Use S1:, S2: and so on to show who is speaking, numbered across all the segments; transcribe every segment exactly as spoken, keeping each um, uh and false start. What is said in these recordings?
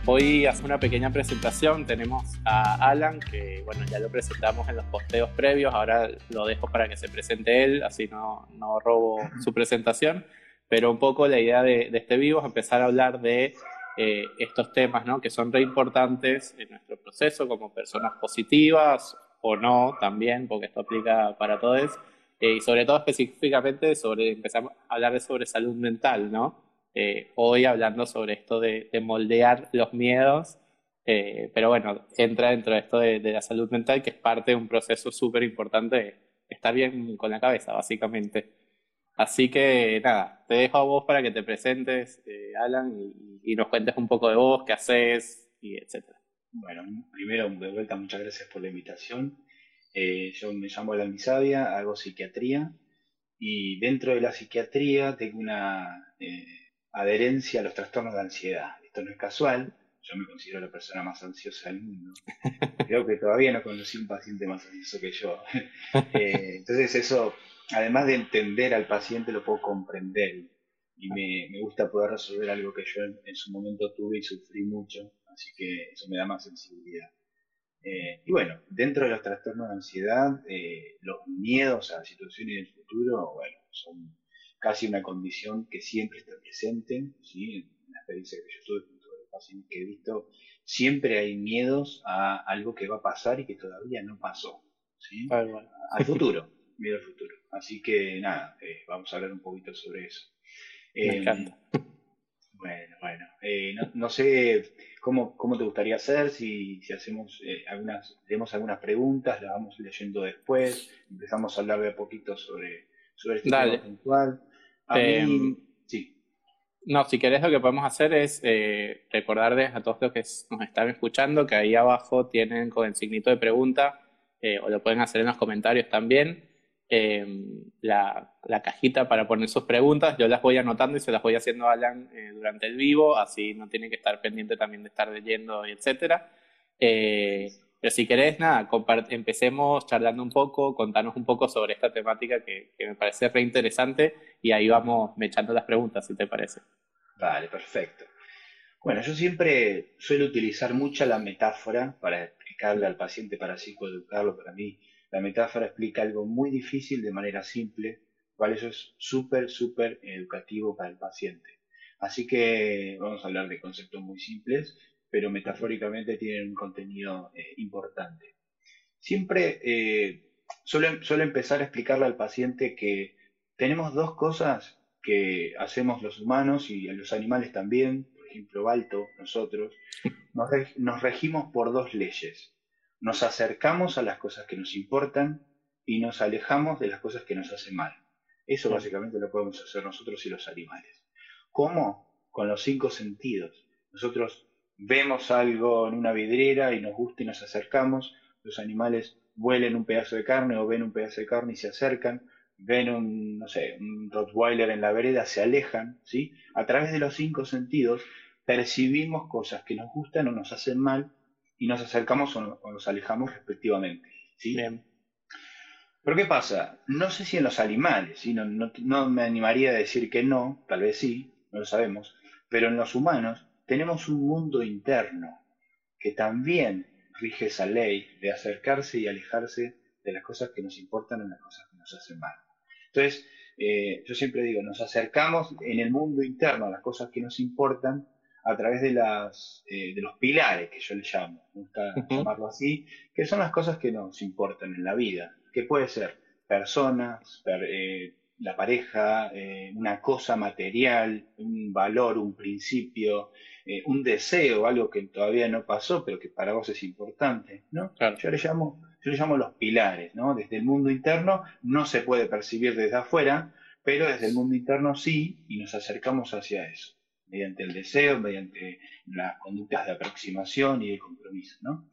S1: Hoy hacemos una pequeña presentación. Tenemos a Alan, que bueno, ya lo presentamos en los posteos previos. Ahora lo dejo para que se presente él, así no, no robo su presentación. Pero un poco la idea de, de este vivo es empezar a hablar de eh, estos temas, ¿no? Que son re importantes en nuestro proceso como personas positivas o no también, porque esto aplica para todos. Eh, y sobre todo específicamente sobre, empezamos a hablar de sobre salud mental, ¿no? Eh, hoy hablando sobre esto de, de moldear los miedos, eh, pero bueno, entra dentro de esto de, de la salud mental, que es parte de un proceso súper importante de estar bien con la cabeza, básicamente. Así que nada, te dejo a vos para que te presentes, eh, Alan, y, y nos cuentes un poco de vos, qué haces, y etcétera.
S2: Bueno, primero, de vuelta, muchas gracias por la invitación. Eh, yo me llamo Alan Bisavia, hago psiquiatría y dentro de la psiquiatría tengo una eh, adherencia a los trastornos de ansiedad. Esto no es casual, yo me considero la persona más ansiosa del mundo. Creo que todavía no conocí un paciente más ansioso que yo. Eh, entonces eso, además de entender al paciente, lo puedo comprender y me, me gusta poder resolver algo que yo en, en su momento tuve y sufrí mucho, así que eso me da más sensibilidad. Eh, y bueno, dentro de los trastornos de ansiedad, eh, los miedos a la situación y del futuro, bueno, son casi una condición que siempre está presente, ¿sí? En la experiencia que yo tuve con todos los pacientes que he visto, siempre hay miedos a algo que va a pasar y que todavía no pasó, ¿sí?
S1: Ah, bueno.
S2: Al futuro, miedo al futuro. Así que nada, eh, vamos a hablar un poquito sobre eso.
S1: Me
S2: Eh,
S1: encanta.
S2: bueno, bueno, eh, no, no sé cómo, cómo te gustaría hacer, si, si hacemos eh, algunas, leemos algunas preguntas, las vamos leyendo después, empezamos a hablar de a poquito sobre, sobre este tema
S1: Dale.
S2: puntual. A
S1: Eh,
S2: mí, sí,
S1: No, si querés lo que podemos hacer es eh, recordarles a todos los que s- nos están escuchando que ahí abajo tienen con el signito de pregunta, eh, o lo pueden hacer en los comentarios también, eh, la, la cajita para poner sus preguntas. Yo las voy anotando y se las voy haciendo a Alan eh, durante el vivo, así no tienen que estar pendiente también de estar leyendo, y etcétera. Eh, pero si querés, nada, compart- empecemos charlando un poco, contanos un poco sobre esta temática que, que me parece re interesante y ahí vamos mechando las preguntas, si te parece.
S2: vale, perfecto. Bueno, yo siempre suelo utilizar mucha la metáfora para explicarle al paciente, para psicoeducarlo. Para mí, la metáfora explica algo muy difícil de manera simple, cual eso es súper, súper educativo para el paciente. Así que vamos a hablar de conceptos muy simples, pero metafóricamente tienen un contenido eh, importante. Siempre eh, suelo, suelo empezar a explicarle al paciente que tenemos dos cosas que hacemos los humanos y los animales también, por ejemplo, Balto, nosotros, nos, reg- nos regimos por dos leyes. Nos acercamos a las cosas que nos importan y nos alejamos de las cosas que nos hacen mal. Eso
S1: Bien.
S2: básicamente lo podemos hacer nosotros y los animales. ¿Cómo? Con los cinco sentidos. Nosotros vemos algo en una vidriera y nos gusta y nos acercamos. Los animales huelen un pedazo de carne o ven un pedazo de carne y se acercan. Ven un, no sé, un Rottweiler en la vereda, se alejan, ¿sí? A través de los cinco sentidos percibimos cosas que nos gustan o nos hacen mal y nos acercamos o, no- o nos alejamos respectivamente, ¿sí?
S1: Bien.
S2: Pero ¿qué pasa? No sé si en los animales, ¿sí? No, no- no me animaría a decir que no, tal vez sí, no lo sabemos, pero en los humanos tenemos un mundo interno que también rige esa ley de acercarse y alejarse de las cosas que nos importan o de las cosas que nos hacen mal. Entonces, eh, yo siempre digo, nos acercamos en el mundo interno a las cosas que nos importan a través de, las, eh, de los pilares que yo le llamo, me gusta
S1: Ujú.
S2: llamarlo así, que son las cosas que nos importan en la vida, que puede ser personas, per- eh, la pareja, eh, una cosa material, un valor, un principio, eh, un deseo, algo que todavía no pasó, pero que para vos es importante, ¿no?
S1: Claro.
S2: Yo le llamo, yo le llamo los pilares, ¿no? Desde el mundo interno no se puede percibir desde afuera, pero desde el mundo interno sí, y nos acercamos hacia eso, mediante el deseo, mediante las conductas de aproximación y de compromiso, ¿no?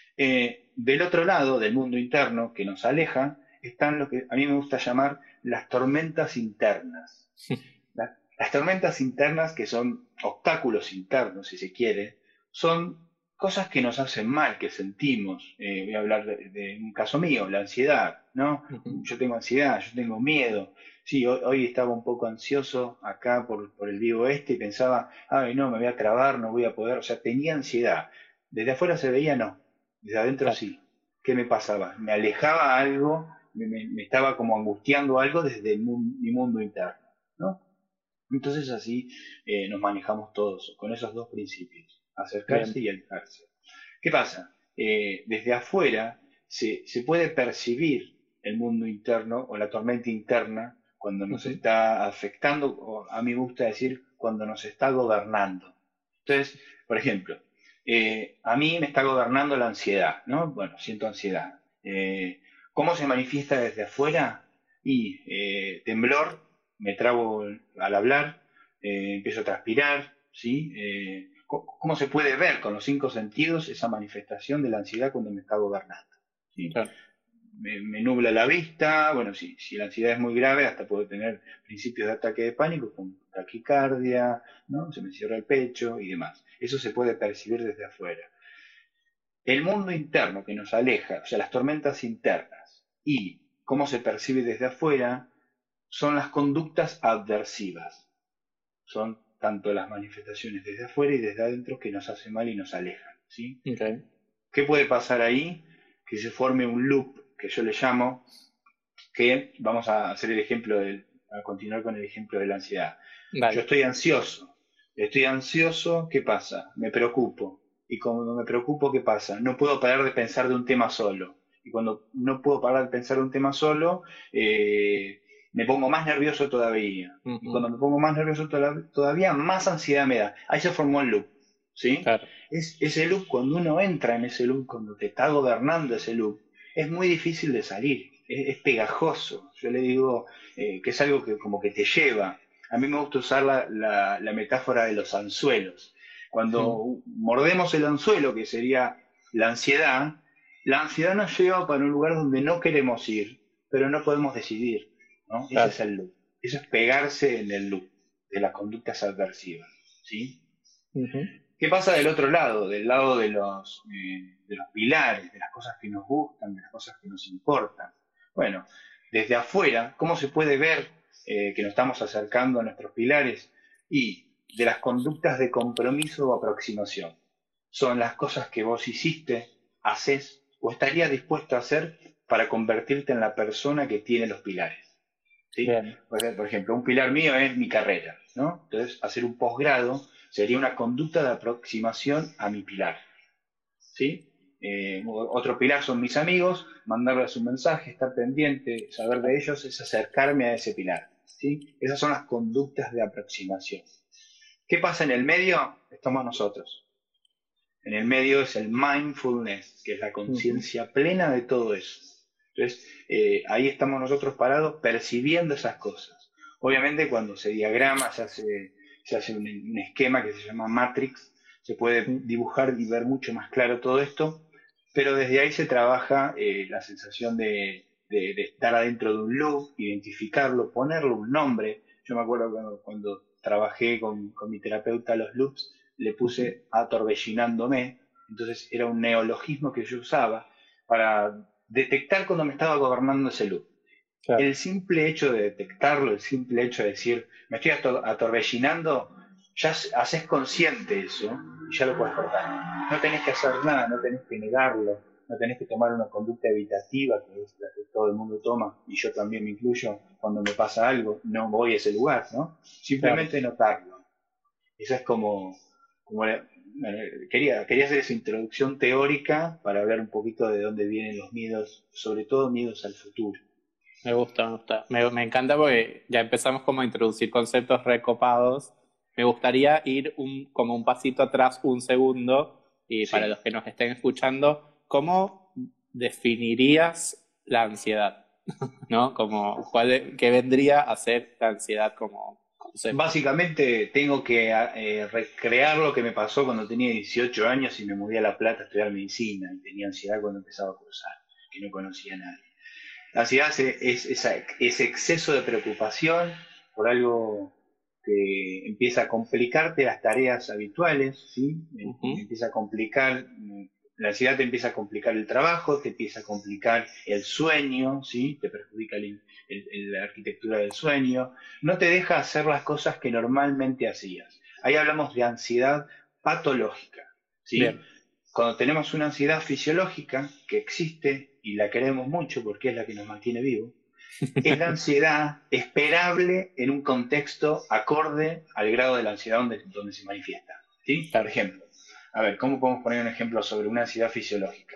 S2: Eh, del otro lado, del mundo interno, que nos aleja, están lo que a mí me gusta llamar las tormentas internas. La- Las tormentas internas, que son obstáculos internos, si se quiere, son cosas que nos hacen mal, que sentimos. Eh, voy a hablar de, de un caso mío, la ansiedad, ¿no?
S1: Ujú.
S2: Yo tengo ansiedad, yo tengo miedo. Sí, hoy, hoy estaba un poco ansioso acá por, por el vivo este y pensaba, ay no, me voy a trabar, no voy a poder, o sea, tenía ansiedad. Desde afuera se veía no, desde adentro
S1: Claro.
S2: sí. ¿Qué me pasaba? Me alejaba algo, me, me- me estaba como angustiando algo desde el mun- mi mundo interno, ¿no? Entonces así eh, nos manejamos todos, con esos dos principios, acercarse
S1: Bien.
S2: y alejarse. ¿Qué pasa? Eh, desde afuera se, se puede percibir el mundo interno o la tormenta interna cuando nos
S1: Ujú.
S2: está afectando, o a mí me gusta decir cuando nos está gobernando. Entonces, por ejemplo, eh, a mí me está gobernando la ansiedad, ¿no? Bueno, siento ansiedad. Eh, ¿Cómo se manifiesta desde afuera? Y eh, temblor, me trabo al hablar, eh, empiezo a transpirar, ¿sí? Eh, ¿cómo se puede ver con los cinco sentidos esa manifestación de la ansiedad cuando me está gobernando? ¿Sí?
S1: Claro.
S2: Me, me nubla la vista, bueno, si, si la ansiedad es muy grave, hasta puedo tener principios de ataque de pánico con taquicardia, ¿no? Se me cierra el pecho y demás. Eso se puede percibir desde afuera. El mundo interno que nos aleja, o sea, las tormentas internas, y cómo se percibe desde afuera, son las conductas adversivas. Son tanto las manifestaciones desde afuera y desde adentro que nos hacen mal y nos alejan, ¿sí?
S1: Ok.
S2: ¿Qué puede pasar ahí? Que se forme un loop, que yo le llamo, que vamos a hacer el ejemplo del, a continuar con el ejemplo de la ansiedad. Yo
S1: Dale.
S2: estoy ansioso, estoy ansioso, ¿qué pasa? Me preocupo. Y cuando me preocupo, ¿qué pasa? No puedo parar de pensar de un tema solo. Y cuando no puedo parar de pensar de un tema solo, eh, me pongo más nervioso todavía. Y
S1: Ujú.
S2: cuando me pongo más nervioso toda- todavía, más ansiedad me da. Ahí se formó el loop. ¿Sí?
S1: Claro.
S2: Es, ese loop, cuando uno entra en ese loop, cuando te está gobernando ese loop, es muy difícil de salir, es, es pegajoso. Yo le digo eh, que es algo que como que te lleva. A mí me gusta usar la, la- la metáfora de los anzuelos.
S1: Ujú.
S2: Cuando mordemos el anzuelo, que sería la ansiedad, la ansiedad nos lleva para un lugar donde no queremos ir, pero no podemos decidir, ¿no? Ese
S1: Claro.
S2: es el loop. Eso es pegarse en el loop de las conductas adversivas, ¿sí?
S1: Ujú.
S2: ¿Qué pasa del otro lado? Del lado de los, eh, de los pilares, de las cosas que nos gustan, de las cosas que nos importan. Bueno, desde afuera, ¿cómo se puede ver eh, que nos estamos acercando a nuestros pilares? Y de las conductas de compromiso o aproximación. Son las cosas que vos hiciste, haces o estarías dispuesto a hacer para convertirte en la persona que tiene los pilares. ¿Sí?
S1: Bien.
S2: Por ej- por ejemplo, un pilar mío es mi carrera, ¿no? Entonces, hacer un posgrado sería una conducta de aproximación a mi pilar, ¿sí? Eh, otro pilar son mis amigos, mandarles un mensaje, estar pendiente, saber de
S1: Claro.
S2: ellos, es acercarme a ese pilar, ¿sí? Esas son las conductas de aproximación. ¿Qué pasa en el medio? Estamos nosotros. En el medio es el mindfulness, que es la
S1: Ujú.
S2: conciencia plena de todo eso. Entonces, eh, ahí estamos nosotros parados percibiendo esas cosas. Obviamente, cuando se diagrama, se hace, se hace un, un esquema que se llama Matrix, se puede
S1: Ujú.
S2: dibujar y ver mucho más claro todo esto, pero desde ahí se trabaja eh, la sensación de, de- de estar adentro de un loop, identificarlo, ponerle un nombre. Yo me acuerdo cuando, cuando trabajé con, con mi terapeuta los loops, le
S1: Ujú.
S2: puse atorvellinándome, entonces era un neologismo que yo usaba para detectar cuando me estaba gobernando ese loop.
S1: Claro.
S2: El simple hecho de detectarlo, el simple hecho de decir, me estoy ator- atorvellinando, ya s- haces consciente eso y ya lo puedes cortar. No tenés que hacer nada, no tenés que negarlo, no tenés que tomar una conducta evitativa, que es la que todo el mundo toma, y yo también me incluyo cuando me pasa algo, no voy a ese lugar, ¿no?
S1: Claro.
S2: Simplemente notarlo. Esa es como, como la- bueno, quería, quería hacer esa introducción teórica para hablar un poquito de dónde vienen los miedos, sobre todo miedos al futuro.
S1: Me gusta, me gusta. Me, me encanta porque ya empezamos como a introducir conceptos recopados. Me gustaría ir un, como un pasito atrás, un segundo, y para
S2: Sí.
S1: los que nos estén escuchando, ¿cómo definirías la ansiedad? ¿No? Como, ¿cuál, e- qué vendría a ser la ansiedad como concepto?
S2: Básicamente tengo que eh, recrear lo que me pasó cuando tenía dieciocho años y me mudé a La Plata a estudiar medicina y tenía ansiedad cuando empezaba a cursar, que no conocía a nadie. La ansiedad es, es esa- ese exceso de preocupación por algo que empieza a complicarte las tareas habituales, ¿sí? Em-
S1: Ujú.
S2: Empieza a complicar mm, la ansiedad te empieza a complicar el trabajo, te empieza a complicar el sueño, ¿sí? Te perjudica el- el- el- la arquitectura del sueño, no te deja hacer las cosas que normalmente hacías. Ahí hablamos de ansiedad patológica, ¿sí?
S1: Bien,
S2: Cuando tenemos una ansiedad fisiológica que existe y la queremos mucho porque es la que nos mantiene vivos, es la ansiedad esperable en un contexto acorde al grado de la ansiedad donde, donde se manifiesta. ¿Sí? Por
S1: claro,
S2: ejemplo, a ver, ¿cómo podemos poner un ejemplo sobre una ansiedad fisiológica?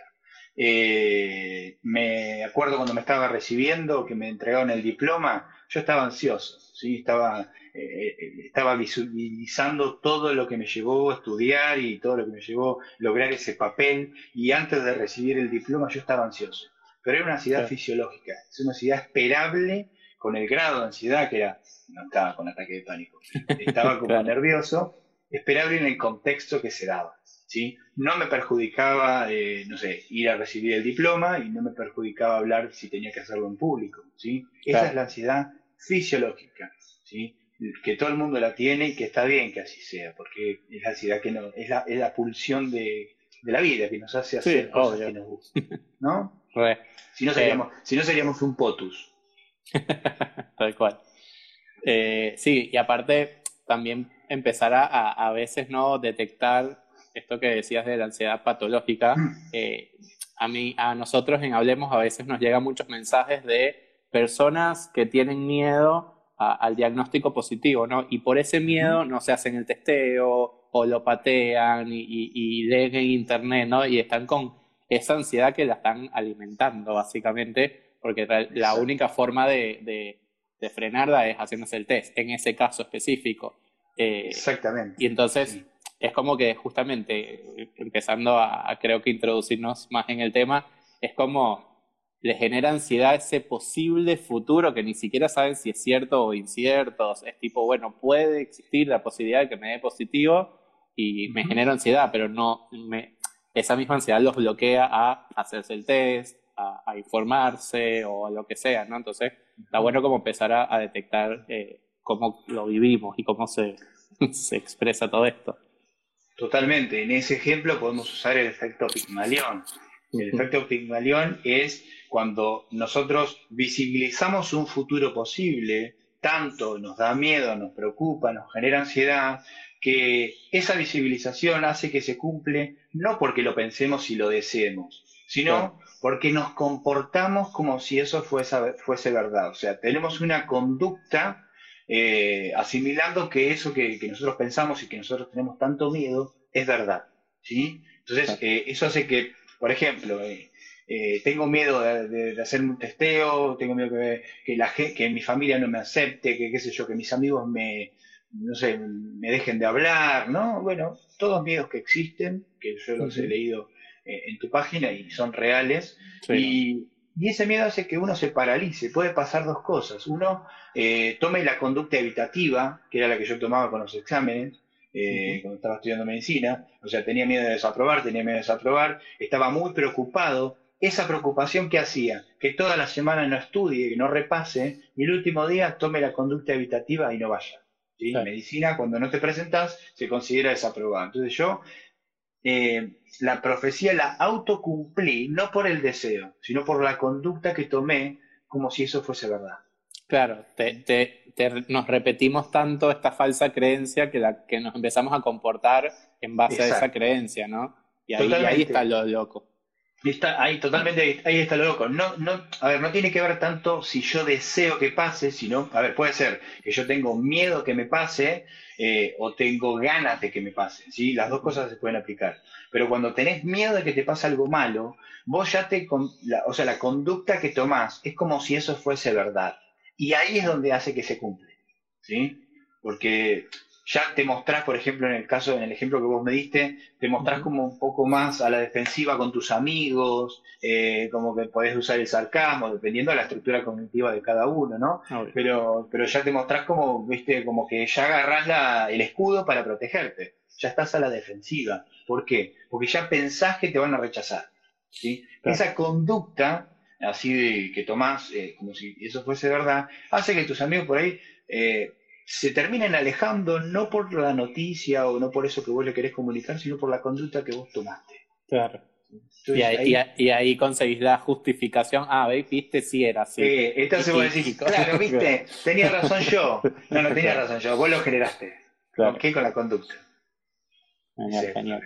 S2: Eh, me acuerdo cuando me estaba recibiendo, que me entregaron el diploma, yo estaba ansioso, ¿sí? Estaba, eh, eh, estaba visualizando todo lo que me llevó a estudiar y todo lo que me llevó a lograr ese papel, y antes de recibir el diploma yo estaba ansioso. Pero era una ansiedad
S1: claro,
S2: fisiológica, es una ansiedad esperable con el grado de ansiedad que era, no estaba con ataque de pánico, estaba como
S1: claro,
S2: nervioso, esperable en el contexto que se daba. ¿Sí? No me perjudicaba, eh, no sé, ir a recibir el diploma y no me perjudicaba hablar si tenía que hacerlo en público. ¿Sí? Esa es
S1: claro.
S2: la ansiedad fisiológica, ¿sí? Que todo el mundo la tiene y que está bien que así sea, porque es la ansiedad que no, es la, es la pulsión de, de la vida que nos hace
S1: Sí,
S2: hacer cosas que
S1: obvio.
S2: nos gustan, ¿no?
S1: Re.
S2: Si no
S1: Eh,
S2: seríamos, si no seríamos un potus.
S1: Tal cual. Eh, sí, y aparte también empezar a, a, a veces no detectar esto que decías de la ansiedad patológica. Eh, a mí, a nosotros en Hablemos a veces nos llegan muchos mensajes de personas que tienen miedo a- al diagnóstico positivo, ¿no? Y por ese
S2: Ujú.
S1: miedo no se hacen el testeo o lo patean y, y, y leen en internet, ¿no? Y están con esa ansiedad que la están alimentando básicamente, porque la la
S2: Exacto.
S1: única forma de, de de frenarla es haciéndose el test, en ese caso específico. Eh, y
S2: Exactamente.
S1: entonces
S2: Sí.
S1: es como que justamente eh, empezando a, a creo que introducirnos más en el tema, es como le genera ansiedad ese posible futuro que ni siquiera saben si es cierto o incierto. Es tipo, bueno, puede existir la posibilidad de que me dé positivo y me
S2: Ujú.
S1: genera ansiedad, pero no me, esa misma ansiedad los bloquea a hacerse el test, a, a informarse o a lo que sea, ¿no? Entonces está
S2: Ujú.
S1: bueno como empezar a, a detectar eh, cómo lo vivimos y cómo se, se expresa todo esto.
S2: Totalmente. En ese ejemplo podemos usar el efecto Pigmalión. El
S1: Ujú.
S2: efecto Pigmalión es cuando nosotros visibilizamos un futuro posible, tanto nos da miedo, nos preocupa, nos genera ansiedad, que esa visibilización hace que se cumple no porque lo pensemos y lo deseemos,
S1: Claro,
S2: sino porque nos comportamos como si eso fuese, fuese verdad. O sea, tenemos una conducta eh, asimilando que eso que, que, nosotros pensamos y que nosotros tenemos tanto miedo es verdad. ¿Sí? Entonces,
S1: claro.
S2: eh, eso hace que, por ejemplo, eh, eh, tengo miedo de, de, de, hacer un testeo, tengo miedo que, que, la, que mi familia no me acepte, que qué sé yo, que mis amigos me, no sé, me dejen de hablar, ¿no? Bueno, todos miedos que existen, que yo los he
S1: Ujú.
S2: leído eh, en tu página y son reales,
S1: Sí, bueno.
S2: y, y ese miedo hace que uno se paralice. Puede pasar dos cosas. Uno, eh, tome la conducta evitativa, que era la que yo tomaba con los exámenes, eh,
S1: Ujú.
S2: cuando estaba estudiando medicina, o sea, tenía miedo de desaprobar, tenía miedo de desaprobar, estaba muy preocupado. Esa preocupación que hacía, que toda la semana no estudie, que no repase, y el último día tome la conducta evitativa y no vaya. ¿Sí? En
S1: Claro.
S2: medicina, cuando no te presentas, se considera desaprobado. Entonces yo, eh, la profecía la autocumplí, no por el deseo, sino por la conducta que tomé, como si eso fuese verdad.
S1: Claro, te, te, te- nos repetimos tanto esta falsa creencia que, la, que nos empezamos a comportar en base a esa
S2: Exacto.
S1: creencia, ¿no? Y ahí, y ahí está
S2: Totalmente.
S1: lo loco.
S2: Está ahí, totalmente, ahí está lo loco. No, no, a ver, no tiene que ver tanto si yo deseo que pase, sino, a ver, puede ser que yo tengo miedo que me pase eh, o tengo ganas de que me pase, ¿sí? Las dos
S1: Ujú.
S2: cosas se pueden aplicar. Pero cuando tenés miedo de que te pase algo malo, vos ya te, con- la- o sea, la conducta que tomás es como si eso fuese verdad. Y ahí es donde hace que se cumple, ¿sí? Porque ya te mostrás, por ejemplo, en el caso, en el ejemplo que vos me diste, te mostrás
S1: Ujú.
S2: como un poco más a la defensiva con tus amigos, eh, como que podés usar el sarcasmo, dependiendo de la estructura cognitiva de cada uno, ¿no?
S1: Obvio.
S2: Pero, pero ya te mostrás como, viste, como que ya agarrás la, el escudo para protegerte. Ya estás a la defensiva. ¿Por qué? Porque ya pensás que te van a rechazar, ¿sí?
S1: Claro.
S2: Esa conducta, así de que tomás, eh, como si eso fuese verdad, hace que tus amigos por ahí eh, se terminan alejando no por la noticia o no por eso que vos le querés comunicar, sino por la conducta que vos tomaste.
S1: Claro. Y ahí, ahí, y, ahí, y ahí conseguís la justificación. Ah, ¿veis? Viste, sí era así.
S2: Eh, entonces vos decís, claro, viste, tenía razón yo. No, no tenía razón yo, vos lo generaste. Claro. ¿Con qué? Con la conducta.
S1: Genial, genial.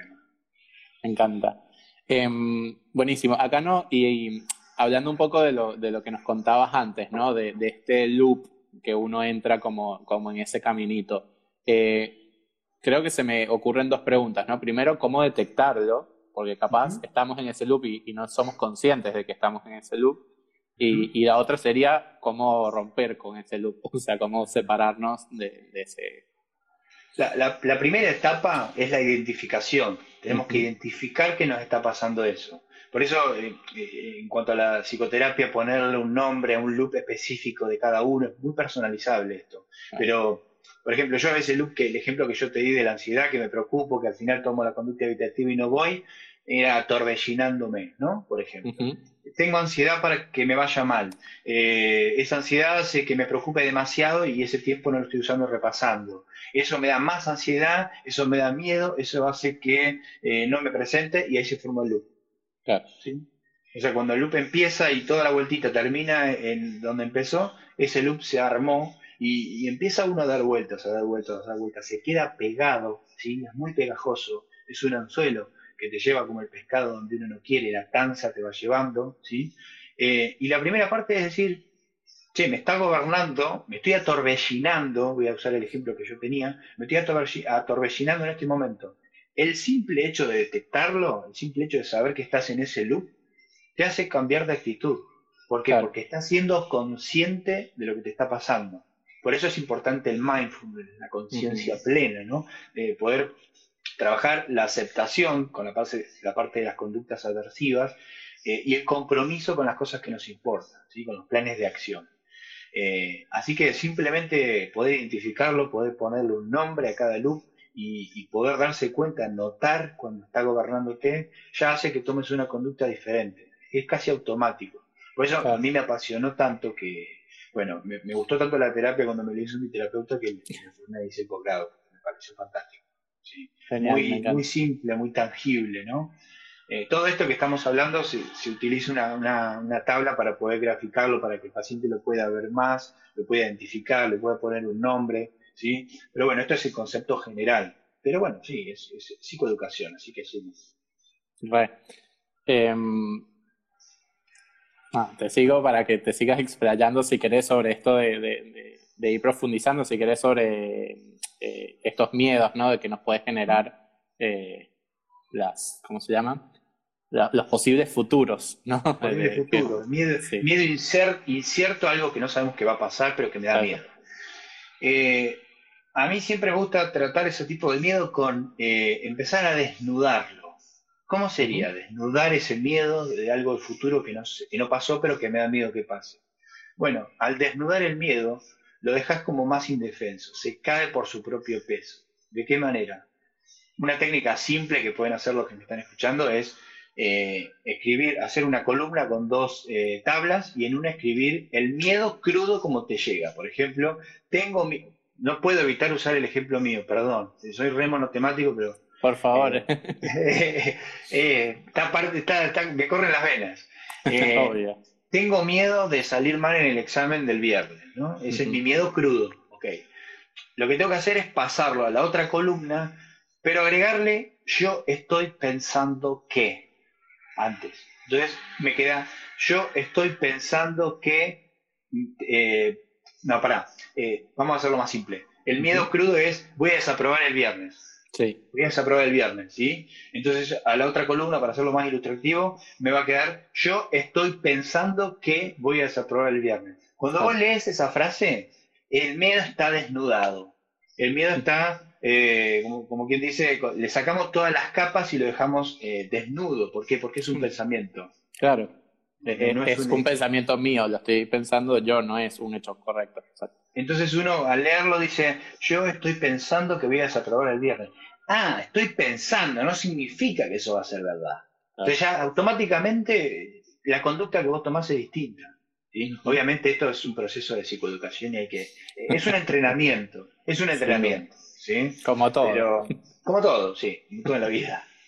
S1: Me encanta. Eh, buenísimo. Acá no, y, y hablando un poco de lo, de lo que nos contabas antes, ¿no? De, de este loop que uno entra como, como en ese caminito. Eh, creo que se me ocurren dos preguntas, ¿no? Primero, ¿cómo detectarlo? Porque capaz uh-huh. estamos en ese loop y, y no somos conscientes de que estamos en ese loop. Y, uh-huh. y la otra sería cómo romper con ese loop, o sea, cómo separarnos de, de ese...
S2: La, la, la primera etapa es la identificación. Tenemos uh-huh. que identificar que nos está pasando eso. Por eso, eh, eh, en cuanto a la psicoterapia, ponerle un nombre a un loop específico de cada uno es muy personalizable esto. Uh-huh. Pero... Por ejemplo, yo a veces, Luke, que el ejemplo que yo te di de la ansiedad, que me preocupo, que al final tomo la conducta evitativa y no voy, era atordellinándome, ¿no? Por ejemplo. Uh-huh. Tengo ansiedad para que me vaya mal. Eh, esa ansiedad hace que me preocupe demasiado y ese tiempo no lo estoy usando repasando. Eso me da más ansiedad, eso me da miedo, eso hace que eh, no me presente y ahí se forma el loop.
S1: Claro.
S2: ¿Sí? O sea, cuando el loop empieza y toda la vueltita termina en donde empezó, ese loop se armó. Y, y empieza uno a dar vueltas, a dar vueltas, a dar vueltas, se queda pegado, ¿sí? Es muy pegajoso, es un anzuelo que te lleva como el pescado donde uno no quiere, la cansa te va llevando, ¿sí? Eh, y la primera parte es decir, che, me está gobernando, me estoy atorbellinando, voy a usar el ejemplo que yo tenía, me estoy atorbellinando en este momento. El simple hecho de detectarlo, el simple hecho de saber que estás en ese loop, te hace cambiar de actitud. ¿Por qué? Claro. Porque estás siendo consciente de lo que te está pasando. Por eso es importante el mindfulness, la conciencia uh-huh. plena, ¿no? Eh, poder trabajar la aceptación con la parte, la parte de las conductas aversivas eh, y el compromiso con las cosas que nos importan, ¿sí? Con los planes de acción. Eh, así que simplemente poder identificarlo, poder ponerle un nombre a cada loop y, y poder darse cuenta, notar cuando está gobernándote, ya hace que tomes una conducta diferente. Es casi automático. Por eso claro. a mí me apasionó tanto que... Bueno, me, me gustó tanto la terapia cuando me lo hizo mi terapeuta que me hice el posgrado. Me pareció fantástico. ¿Sí? Genial, muy, muy simple, muy tangible, ¿no? Eh, todo esto que estamos hablando se, se utiliza una, una, una tabla para poder graficarlo, para que el paciente lo pueda ver más, lo pueda identificar, le pueda poner un nombre, ¿sí? Pero bueno, esto es el concepto general. Pero bueno, sí, es, es psicoeducación, así que sí.
S1: Bueno, eh... Ah, te sigo para que te sigas explayando si querés sobre esto de, de, de, de ir profundizando, si querés sobre eh, estos miedos, ¿no? De que nos puede generar eh, las, ¿cómo se llaman? La, los posibles futuros, ¿no?
S2: Posibles de, futuros, que, miedo, sí. miedo incierto, incierto, algo que no sabemos que va a pasar, pero que me da claro. miedo. Eh, a mí siempre me gusta tratar ese tipo de miedo con eh, empezar a desnudarlo. ¿Cómo sería desnudar ese miedo de algo del futuro que no, que no pasó, pero que me da miedo que pase? Bueno, al desnudar el miedo, lo dejas como más indefenso, se cae por su propio peso. ¿De qué manera? Una técnica simple que pueden hacer los que me están escuchando es eh, escribir, hacer una columna con dos eh, tablas y en una escribir el miedo crudo como te llega. Por ejemplo, tengo mi... no puedo evitar usar el ejemplo mío, perdón, soy re monotemático, pero...
S1: Por favor.
S2: Eh, eh, eh, está, está, está, me corren las venas. Eh,
S1: Obvio.
S2: Tengo miedo de salir mal en el examen del viernes, ¿no? Ese uh-huh. es mi miedo crudo. Okay. Lo que tengo que hacer es pasarlo a la otra columna, pero agregarle yo estoy pensando que antes. Entonces me queda yo estoy pensando que... Eh, no, pará. Eh, vamos a hacerlo más simple. El miedo uh-huh. crudo es voy a desaprobar el viernes.
S1: Sí.
S2: Voy a desaprobar el viernes, ¿sí? Entonces, a la otra columna, para hacerlo más ilustrativo, me va a quedar, yo estoy pensando que voy a desaprobar el viernes. Cuando ah. vos lees esa frase, el miedo está desnudado. El miedo está, eh, como, como quien dice, le sacamos todas las capas y lo dejamos eh, desnudo. ¿Por qué? Porque es un pensamiento.
S1: Claro. Eh, no es, es un, un pensamiento mío, lo estoy pensando yo, no es un hecho correcto. Exacto.
S2: Entonces uno al leerlo dice, yo estoy pensando que voy a desaprobar el viernes. Ah, estoy pensando, no significa que eso va a ser verdad. Entonces ya automáticamente la conducta que vos tomás es distinta. ¿Sí? Obviamente esto es un proceso de psicoeducación y hay que... Es un entrenamiento, es un entrenamiento. ¿Sí?
S1: Como todo.
S2: Pero, como todo, sí, como todo en la vida.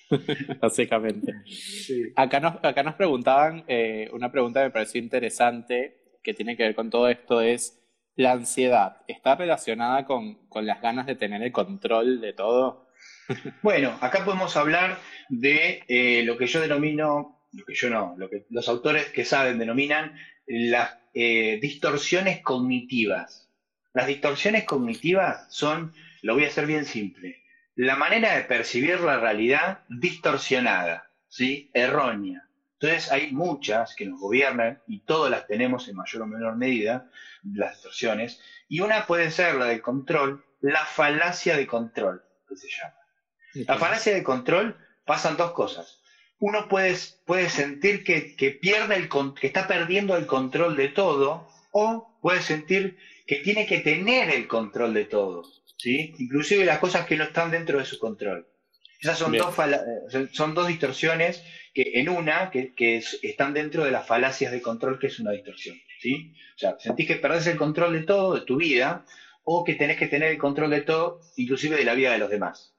S1: básicamente.
S2: Sí.
S1: Acá nos, acá nos preguntaban, eh, una pregunta que me pareció interesante, que tiene que ver con todo esto, es, ¿la ansiedad está relacionada con, con las ganas de tener el control de todo?
S2: Bueno, acá podemos hablar de eh, lo que yo denomino, lo que yo no, lo que los autores que saben denominan las eh, distorsiones cognitivas. Las distorsiones cognitivas son, lo voy a hacer bien simple, la manera de percibir la realidad distorsionada, ¿sí? Errónea. Entonces hay muchas que nos gobiernan y todas las tenemos en mayor o menor medida, las distorsiones, y una puede ser la del control, la falacia de control, que se llama. La
S1: Okay.
S2: falacia de control pasan dos cosas. Uno puede, puede sentir que, que pierde el, que está perdiendo el control de todo, o puede sentir que tiene que tener el control de todo, ¿sí? Inclusive las cosas que no están dentro de su control. Esas son
S1: Bien,
S2: dos, fala- eh, son dos distorsiones que en una que, que es- están dentro de las falacias de control, que es una distorsión, ¿sí? O sea, sentís que perdés el control de todo, de tu vida, o que tenés que tener el control de todo, inclusive de la vida de los demás,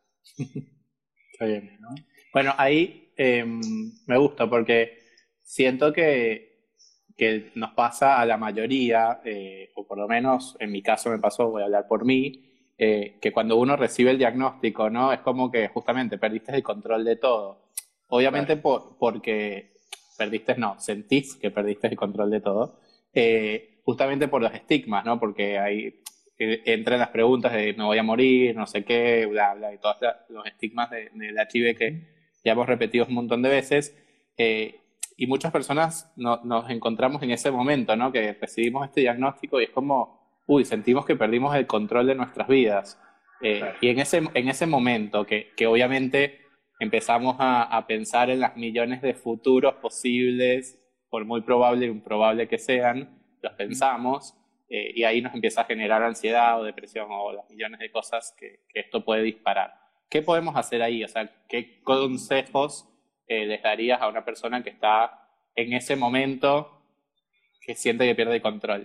S1: está bien.
S2: ¿no?
S1: Bueno, ahí eh, me gusta porque siento que, que nos pasa a la mayoría, eh, o por lo menos en mi caso me pasó, voy a hablar por mí, eh, que cuando uno recibe el diagnóstico, ¿no? Es como que justamente perdiste el control de todo.
S2: Claro.
S1: Obviamente por, porque perdiste, no, sentís que perdiste el control de todo, eh, justamente por los estigmas, ¿no? Porque ahí eh, entran las preguntas de me voy a morir, no sé qué, bla, bla, y todos la- los estigmas de- del H I V que ya hemos repetido un montón de veces. eh, y muchas personas no- nos encontramos en ese momento, ¿no? Que recibimos este diagnóstico y es como, uy, sentimos que perdimos el control de nuestras vidas. Eh,
S2: Claro.
S1: y en ese, en ese momento, que, que obviamente empezamos a, a pensar en las millones de futuros posibles, por muy probable y improbable que sean, los pensamos, eh, y ahí nos empieza a generar ansiedad o depresión o las millones de cosas que, que esto puede disparar. ¿Qué podemos hacer ahí? O sea, ¿qué consejos eh, les darías a una persona que está en ese momento que siente que pierde el control?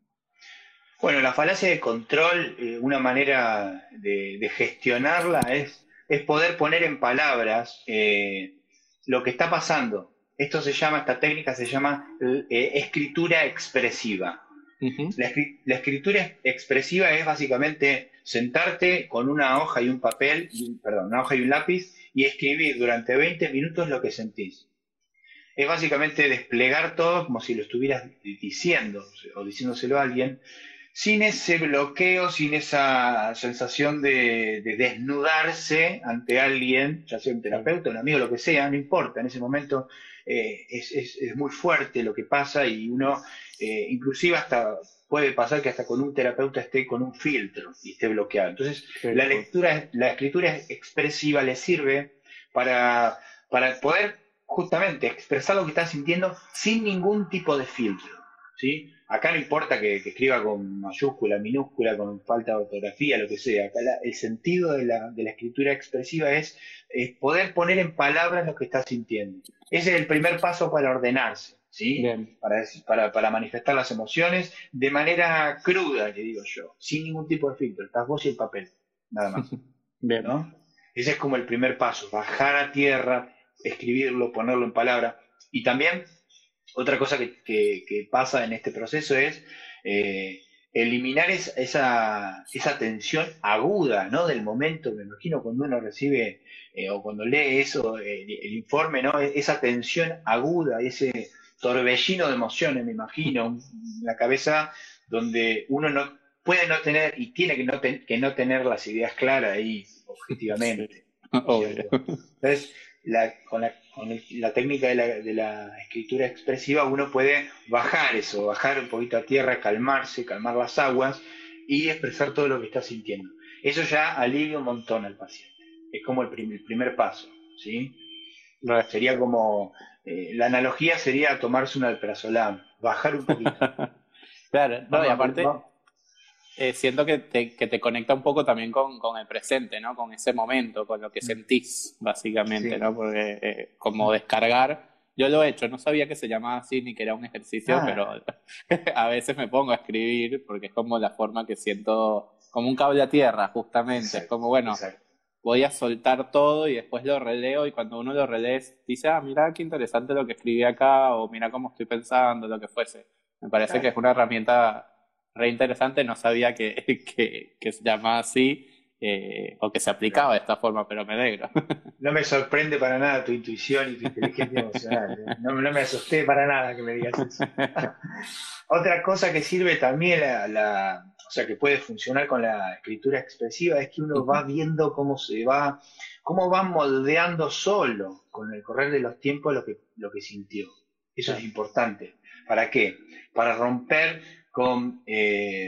S2: Bueno, la falacia de control, eh, una manera de, de gestionarla es, es poder poner en palabras eh, lo que está pasando. Esto se llama, esta técnica se llama eh, escritura expresiva.
S1: Ujú.
S2: La, escri- la escritura expresiva es básicamente sentarte con una hoja y un papel, y un- perdón, una hoja y un lápiz y escribir durante veinte minutos lo que sentís. Es básicamente desplegar todo como si lo estuvieras diciendo o diciéndoselo a alguien, sin ese bloqueo, sin esa sensación de, de desnudarse ante alguien, ya sea un terapeuta, un amigo, lo que sea, no importa, en ese momento eh, es, es- es muy fuerte lo que pasa y uno, eh, inclusive hasta puede pasar que hasta con un terapeuta esté con un filtro y esté bloqueado. Entonces,
S1: Qué
S2: la
S1: cool.
S2: lectura, la escritura expresiva le sirve para, para poder justamente expresar lo que está sintiendo sin ningún tipo de filtro, ¿sí? Acá no importa que, que escriba con mayúscula, minúscula, con falta de ortografía, lo que sea. Acá la- el sentido de la, de la escritura expresiva es, es poder poner en palabras lo que está sintiendo. Ese es el primer paso para ordenarse, ¿sí?
S1: Bien,
S2: Para, decir- para, para manifestar las emociones de manera cruda, que digo yo, sin ningún tipo de filtro. Estás vos y el papel, nada más,
S1: bien.
S2: ¿no? Ese es como el primer paso, bajar a tierra, escribirlo, ponerlo en palabra. Y también otra cosa que, que- que pasa en este proceso es eh, eliminar es- esa, esa tensión aguda, ¿no? Del momento, me imagino cuando uno recibe eh, o cuando lee eso, eh, el informe, ¿no? Esa tensión aguda, ese torbellino de emociones, me imagino, en la cabeza donde uno no puede no tener y tiene que no, ten- que no tener las ideas claras ahí
S1: Sí,
S2: objetivamente, ¿no es
S1: obvio.
S2: cierto? Entonces, la, con, la, con el- la técnica de la, de la escritura expresiva uno puede bajar eso, bajar un poquito a tierra, calmarse, calmar las aguas y expresar todo lo que está sintiendo. Eso ya alivia un montón al paciente. Es como el, prim- el primer paso, ¿sí?
S1: Re.
S2: Sería como, eh, la analogía sería tomarse un alprazolam, bajar un poquito.
S1: Claro, no, y
S2: Vamos, a-
S1: aparte
S2: vamos.
S1: eh, siento que te, que te conecta un poco también con, con el presente, ¿no? Con ese momento, con lo que sentís, básicamente,
S2: Sí.
S1: ¿no? Porque eh, como descargar, yo lo he hecho, no sabía que se llamaba así ni que era un ejercicio, pero
S2: Ah,
S1: a veces me pongo a escribir porque es como la forma que siento, como un cable a tierra, justamente. Es
S2: exacto,
S1: como, bueno,
S2: exacto.
S1: voy a soltar todo y después lo releo y cuando uno lo relee dice, ah, mira qué interesante lo que escribí acá o mira cómo estoy pensando, lo que fuese. Me parece que
S2: Claro.
S1: es una herramienta re interesante, no sabía que, que, que se llamaba así eh, o que se aplicaba
S2: Claro.
S1: de esta forma, pero me alegro.
S2: No me sorprende para nada tu intuición y tu inteligencia emocional. ¿eh? No, no me asusté para nada que me digas eso. Otra cosa que sirve también, la, la- o sea, que puede funcionar con la escritura expresiva, es que uno va viendo cómo se va, cómo va moldeando solo con el correr de los tiempos lo que, lo que sintió. Eso es
S1: Claro.
S2: importante. ¿Para qué? Para romper con, eh,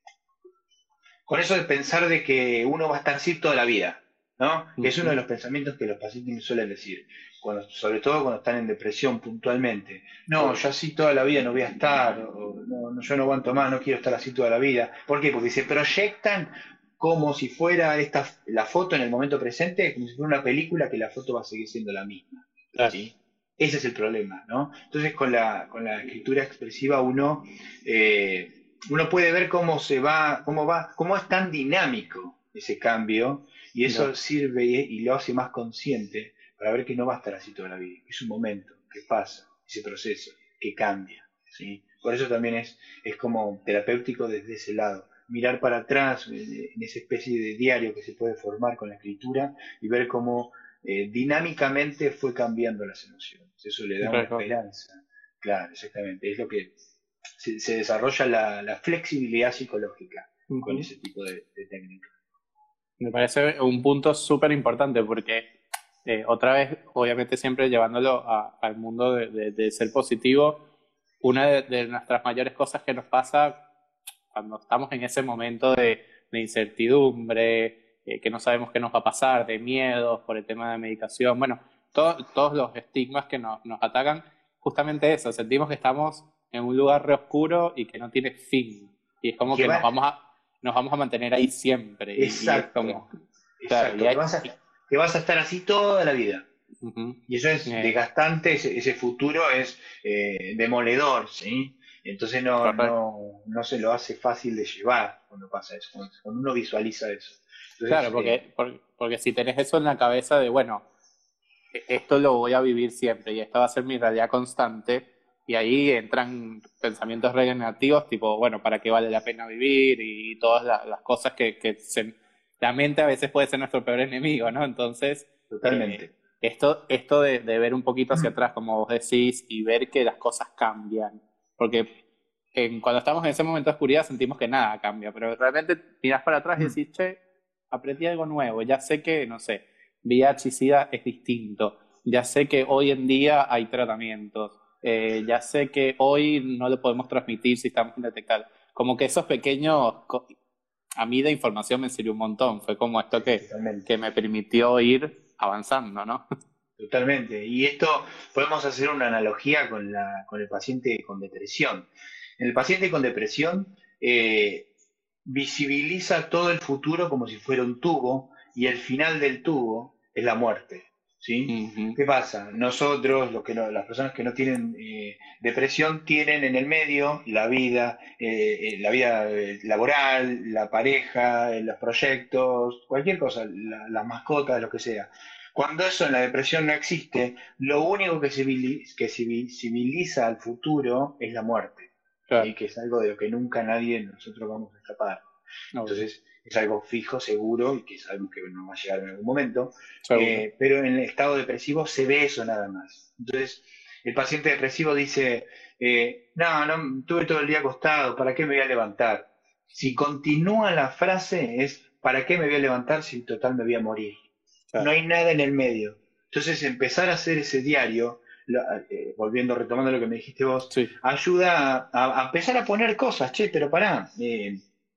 S2: con eso de pensar de que uno va a estar así toda la vida, ¿no? Que es uno de
S1: Ujú.
S2: los pensamientos que los pacientes me suelen decir, cuando, sobre todo cuando están en depresión puntualmente. No, yo así toda la vida no voy a estar, o, no, no, yo no aguanto más, no quiero estar así toda la vida. ¿Por qué? Porque se proyectan como si fuera esta, la foto en el momento presente, como si fuera una película que la foto va a seguir siendo la misma,
S1: Claro.
S2: ¿sí? Ese es el problema, ¿no? Entonces con la, con la escritura expresiva uno... Eh, uno puede ver cómo se va, cómo va, cómo es tan dinámico ese cambio, y eso
S1: Claro.
S2: sirve y, y lo hace más consciente para ver que no va a estar así toda la vida, que es un momento, que pasa, ese proceso, que cambia, ¿sí? Por eso también es, es como terapéutico desde ese lado, mirar para atrás eh, en esa especie de diario que se puede formar con la escritura y ver cómo eh, dinámicamente fue cambiando las emociones. Eso le da una
S1: Re-
S2: esperanza. Claro, exactamente. Es lo que se, se desarrolla la, la flexibilidad psicológica con
S1: Ujú.
S2: ese tipo de, de técnicas.
S1: Me parece un punto súper importante porque, eh, otra vez, obviamente siempre llevándolo a- al mundo de, de- de ser positivo, una de, de nuestras mayores cosas que nos pasa cuando estamos en ese momento de, de incertidumbre, eh, que no sabemos qué nos va a pasar, de miedos por el tema de medicación, bueno, to- todos los estigmas que nos, nos atacan, justamente eso, sentimos que estamos en un lugar re oscuro y que no tiene fin. Y es
S2: Y
S1: como
S2: que
S1: que nos
S2: va,
S1: vamos a, nos vamos a mantener ahí siempre. Y, y es como,
S2: exacto,
S1: claro, y
S2: exacto, que
S1: hay,
S2: vas a,
S1: y-
S2: que vas a estar así toda la vida.
S1: ujú,
S2: Y eso es
S1: eh,
S2: desgastante, ese, ese futuro es eh, demoledor, ¿sí? Entonces no,
S1: correcto.
S2: no, no se lo hace fácil de llevar cuando pasa eso, cuando, cuando uno visualiza eso.
S1: Claro,
S2: Entonces, eh,
S1: porque, porque, porque si tenés eso en la cabeza de, bueno, e- esto lo voy a vivir siempre y esta va a ser mi realidad constante, y ahí entran pensamientos re negativos, tipo, bueno, ¿para qué vale la pena vivir? Y todas la- las cosas que, que se- la mente a veces puede ser nuestro peor enemigo, ¿no? Entonces, eh,
S2: totalmente.
S1: esto, esto de, de ver un poquito hacia atrás, como vos decís, y ver que las cosas cambian, porque en- cuando estamos en ese momento de oscuridad sentimos que nada cambia, pero realmente mirás para atrás y decís, che, aprendí algo nuevo, ya sé que, no sé, V I H y SIDA es distinto. Ya sé que hoy en día hay tratamientos. Eh, ya sé que hoy no lo podemos transmitir si estamos indetectables. Como que esos pequeños, co- a mí de información me sirvió un montón. Fue como esto que,
S2: Totalmente.
S1: que me permitió ir avanzando, ¿no?
S2: Totalmente. Y esto podemos hacer una analogía con, la, con el paciente con depresión. En el paciente con depresión eh, visibiliza todo el futuro como si fuera un tubo y el final del tubo es la muerte. ¿Sí?
S1: Ujú.
S2: ¿Qué pasa? Nosotros, los que no- las personas que no tienen eh, depresión, tienen en el medio la vida, eh, eh, la vida eh, laboral, la pareja, eh, los proyectos, cualquier cosa, la- las mascotas, lo que sea. Cuando eso en la depresión no existe, lo único que, civili- que civi- civiliza al futuro es la muerte, ¿sí?
S1: Claro,
S2: Que es algo de lo que nunca nadie de nosotros vamos a escapar.
S1: obvio,
S2: Entonces es algo fijo, seguro y que sabemos que nos va a llegar en algún momento,
S1: seguro.
S2: eh, pero en el estado depresivo se ve eso nada más. Entonces el paciente depresivo dice, eh, no, no, estuve todo el día acostado, ¿para qué me voy a levantar? Si continúa la frase es, ¿para qué me voy a levantar si total me voy a morir? No
S1: Claro,
S2: hay nada en el medio. Entonces empezar a hacer ese diario, la- eh, volviendo, retomando lo que me dijiste vos,
S1: sí,
S2: ayuda a, a- a empezar a poner cosas, che, pero pará, eh,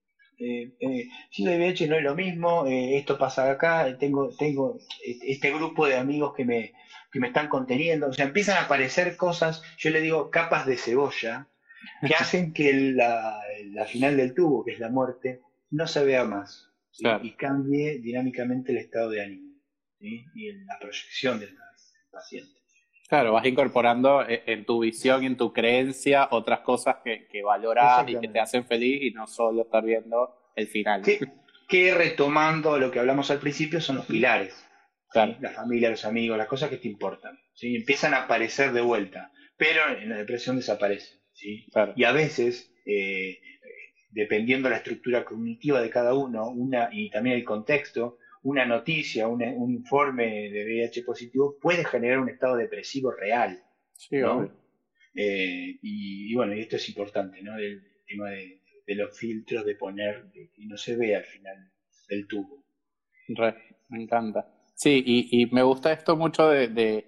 S2: eh, eh, SIDA y V I H no es lo mismo, eh, esto pasa acá, eh, tengo, tengo este grupo de amigos que me, que me están conteniendo, o sea, empiezan a aparecer cosas, yo le digo capas de cebolla, que hacen que la, la final del tubo, que es la muerte, no se vea más, ¿sí?
S1: claro.
S2: Y cambie dinámicamente el estado de ánimo, ¿sí? Y en la proyección del, del paciente.
S1: Claro, vas incorporando e- en tu visión y en tu creencia otras cosas que, que valorás y que te
S2: Exactamente.
S1: hacen feliz y no solo estar viendo el final.
S2: ¿Qué, que retomando lo que hablamos al principio son los pilares.
S1: Claro.
S2: ¿Sí? La familia, los amigos, las cosas que te importan. ¿Sí? Empiezan a aparecer de vuelta, pero en la depresión desaparecen. ¿Sí?
S1: Claro.
S2: Y a veces, eh, dependiendo de la estructura cognitiva de cada uno, una, y también el contexto, una noticia, un, un informe de V I H positivo puede generar un estado depresivo real,
S1: Sí, obvio.
S2: ¿no? Eh, y, y bueno, y esto es importante, ¿no? El tema de, de los filtros, de poner, de que no se vea al final del tubo.
S1: Re, me encanta. Sí, y, y me gusta esto mucho de, de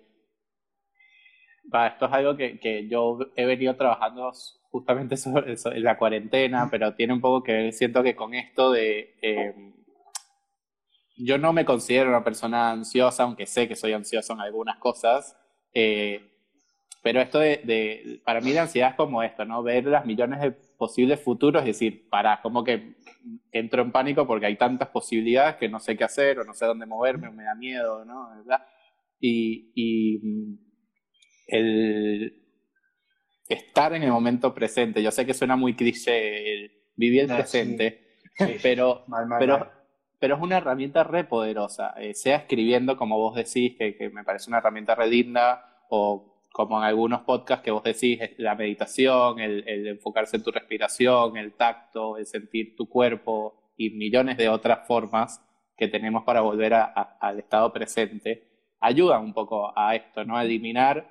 S1: va, esto es algo que, que yo he venido trabajando justamente sobre eso en la cuarentena, pero tiene un poco que ver, siento que con esto de eh, yo no me considero una persona ansiosa, aunque sé que soy ansioso en algunas cosas, eh, pero esto de, de, para mí la ansiedad es como esto, ¿no? Ver las millones de posibles futuros y decir, pará, como que entro en pánico porque hay tantas posibilidades que no sé qué hacer o no sé dónde moverme o me da miedo, ¿no? ¿Verdad? Y, y el estar en el momento presente, yo sé que suena muy cliché el vivir el
S2: No, sí,
S1: presente,
S2: sí, sí, sí.
S1: pero,
S2: Mal, mal,
S1: pero,
S2: mal.
S1: pero es una herramienta re poderosa, eh, sea escribiendo como vos decís, que, que me parece una herramienta re linda, o como en algunos podcasts que vos decís, es la meditación, el, el enfocarse en tu respiración, el tacto, el sentir tu cuerpo y millones de otras formas que tenemos para volver a, a, al estado presente, ayudan un poco a esto, ¿no? A eliminar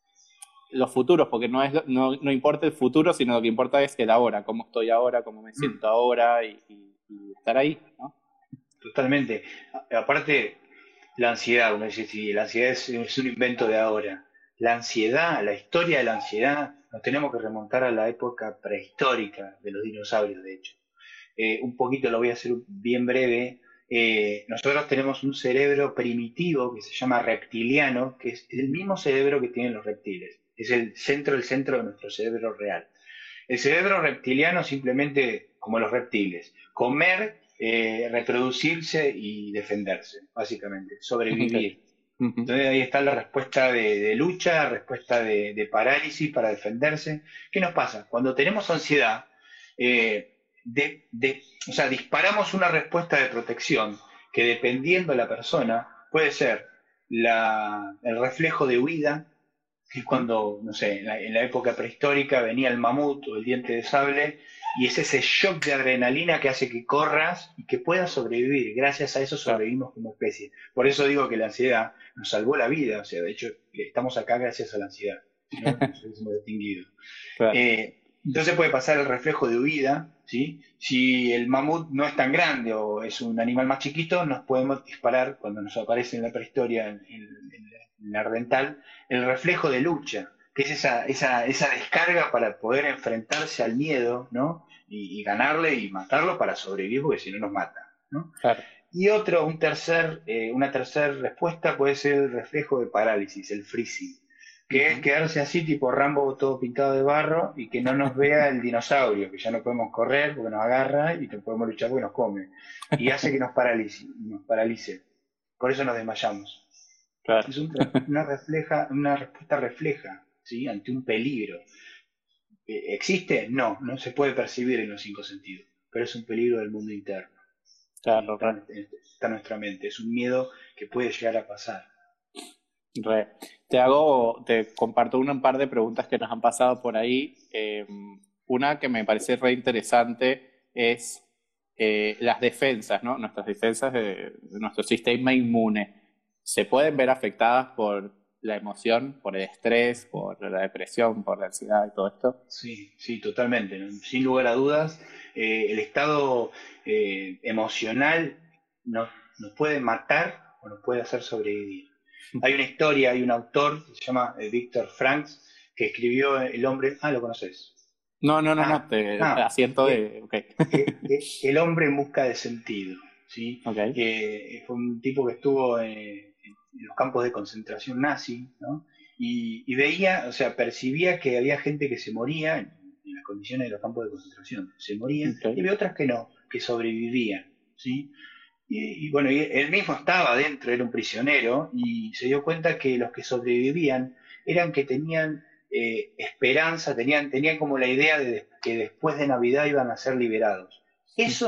S1: los futuros, porque no, es, no, no importa el futuro, sino lo que importa es el ahora, cómo estoy ahora, cómo me
S2: Mm,
S1: siento ahora y, y, y estar ahí, ¿no?
S2: totalmente. A- Aparte, la ansiedad, uno dice, sí, la ansiedad es, es un invento de ahora. La ansiedad, la historia de la ansiedad, nos tenemos que remontar a la época prehistórica de los dinosaurios, de hecho. Eh, un poquito lo voy a hacer bien breve. Eh, nosotros tenemos un cerebro primitivo que se llama reptiliano, que es el mismo cerebro que tienen los reptiles. Es el centro, el centro de nuestro cerebro real. El cerebro reptiliano simplemente, como los reptiles, comer, eh, reproducirse y defenderse, básicamente,
S1: Okay.
S2: sobrevivir.
S1: Uh-huh.
S2: Entonces ahí está la respuesta de, de lucha, respuesta de, de, parálisis para defenderse. ¿Qué nos pasa? Cuando tenemos ansiedad, eh, de, de, o sea, disparamos una respuesta de protección que dependiendo de la persona puede ser la, el reflejo de huida, que es cuando, no sé, en la, en la época prehistórica venía el mamut o el diente de sable, y es ese shock de adrenalina que hace que corras y que puedas sobrevivir. Gracias a eso
S1: Claro.
S2: sobrevivimos como especie. Por eso digo que la ansiedad nos salvó la vida, o sea, de hecho, estamos acá gracias a la ansiedad, ¿no? Nos hemos distinguido.
S1: Claro.
S2: Eh, entonces puede pasar el reflejo de huida, ¿sí? Si el mamut no es tan grande o es un animal más chiquito, nos podemos disparar, cuando nos aparece en la prehistoria, en, en, en la Ardental, el reflejo de lucha, que es esa, esa, esa descarga para poder enfrentarse al miedo, ¿no? Y, y ganarle y matarlo para sobrevivir, porque si no nos mata, ¿no?
S1: Claro.
S2: Y otro, un tercer, eh, una tercera respuesta puede ser el reflejo de parálisis, el freezing, que uh-huh. es quedarse así tipo Rambo todo pintado de barro y que no nos vea el dinosaurio, que ya no podemos correr porque nos agarra y no podemos luchar porque nos come. Y hace que nos paralice, nos paralice. Por eso nos desmayamos.
S1: Claro.
S2: Es un, una, refleja, una respuesta refleja, ¿sí? Ante un peligro. ¿Existe? No, no se puede percibir en los cinco sentidos, pero es un peligro del mundo interno.
S1: Claro,
S2: Está,
S1: re.
S2: está en nuestra mente, es un miedo que puede llegar a pasar.
S1: Re. Te hago, te comparto un par de preguntas que nos han pasado por ahí. Eh, una que me parece re interesante es eh, las defensas, ¿no? Nuestras defensas de, de nuestro sistema inmune. ¿Se pueden ver afectadas por la emoción, por el estrés, por la depresión, por la ansiedad y todo esto?
S2: Sí, sí, totalmente. Sin lugar a dudas, eh, el estado eh, emocional nos, nos puede matar o nos puede hacer sobrevivir. Hay una historia, hay un autor que se llama eh, Víctor Franks, que escribió El hombre... Ah, ¿lo conoces?
S1: No, no, no,
S2: Ah,
S1: no, te
S2: ah,
S1: asiento
S2: eh,
S1: de... Okay.
S2: eh, eh, El hombre en busca de sentido, ¿sí?
S1: Okay.
S2: Eh, fue un tipo que estuvo eh, en los campos de concentración nazi, ¿no? Y, y veía, o sea, percibía que había gente que se moría en, en las condiciones de los campos de concentración, se morían,
S1: Okay.
S2: y había otras que no, que sobrevivían, ¿sí? Y, y bueno, y él mismo estaba dentro, era un prisionero, y se dio cuenta que los que sobrevivían eran que tenían eh, esperanza, tenían, tenían como la idea de que después de Navidad iban a ser liberados. Eso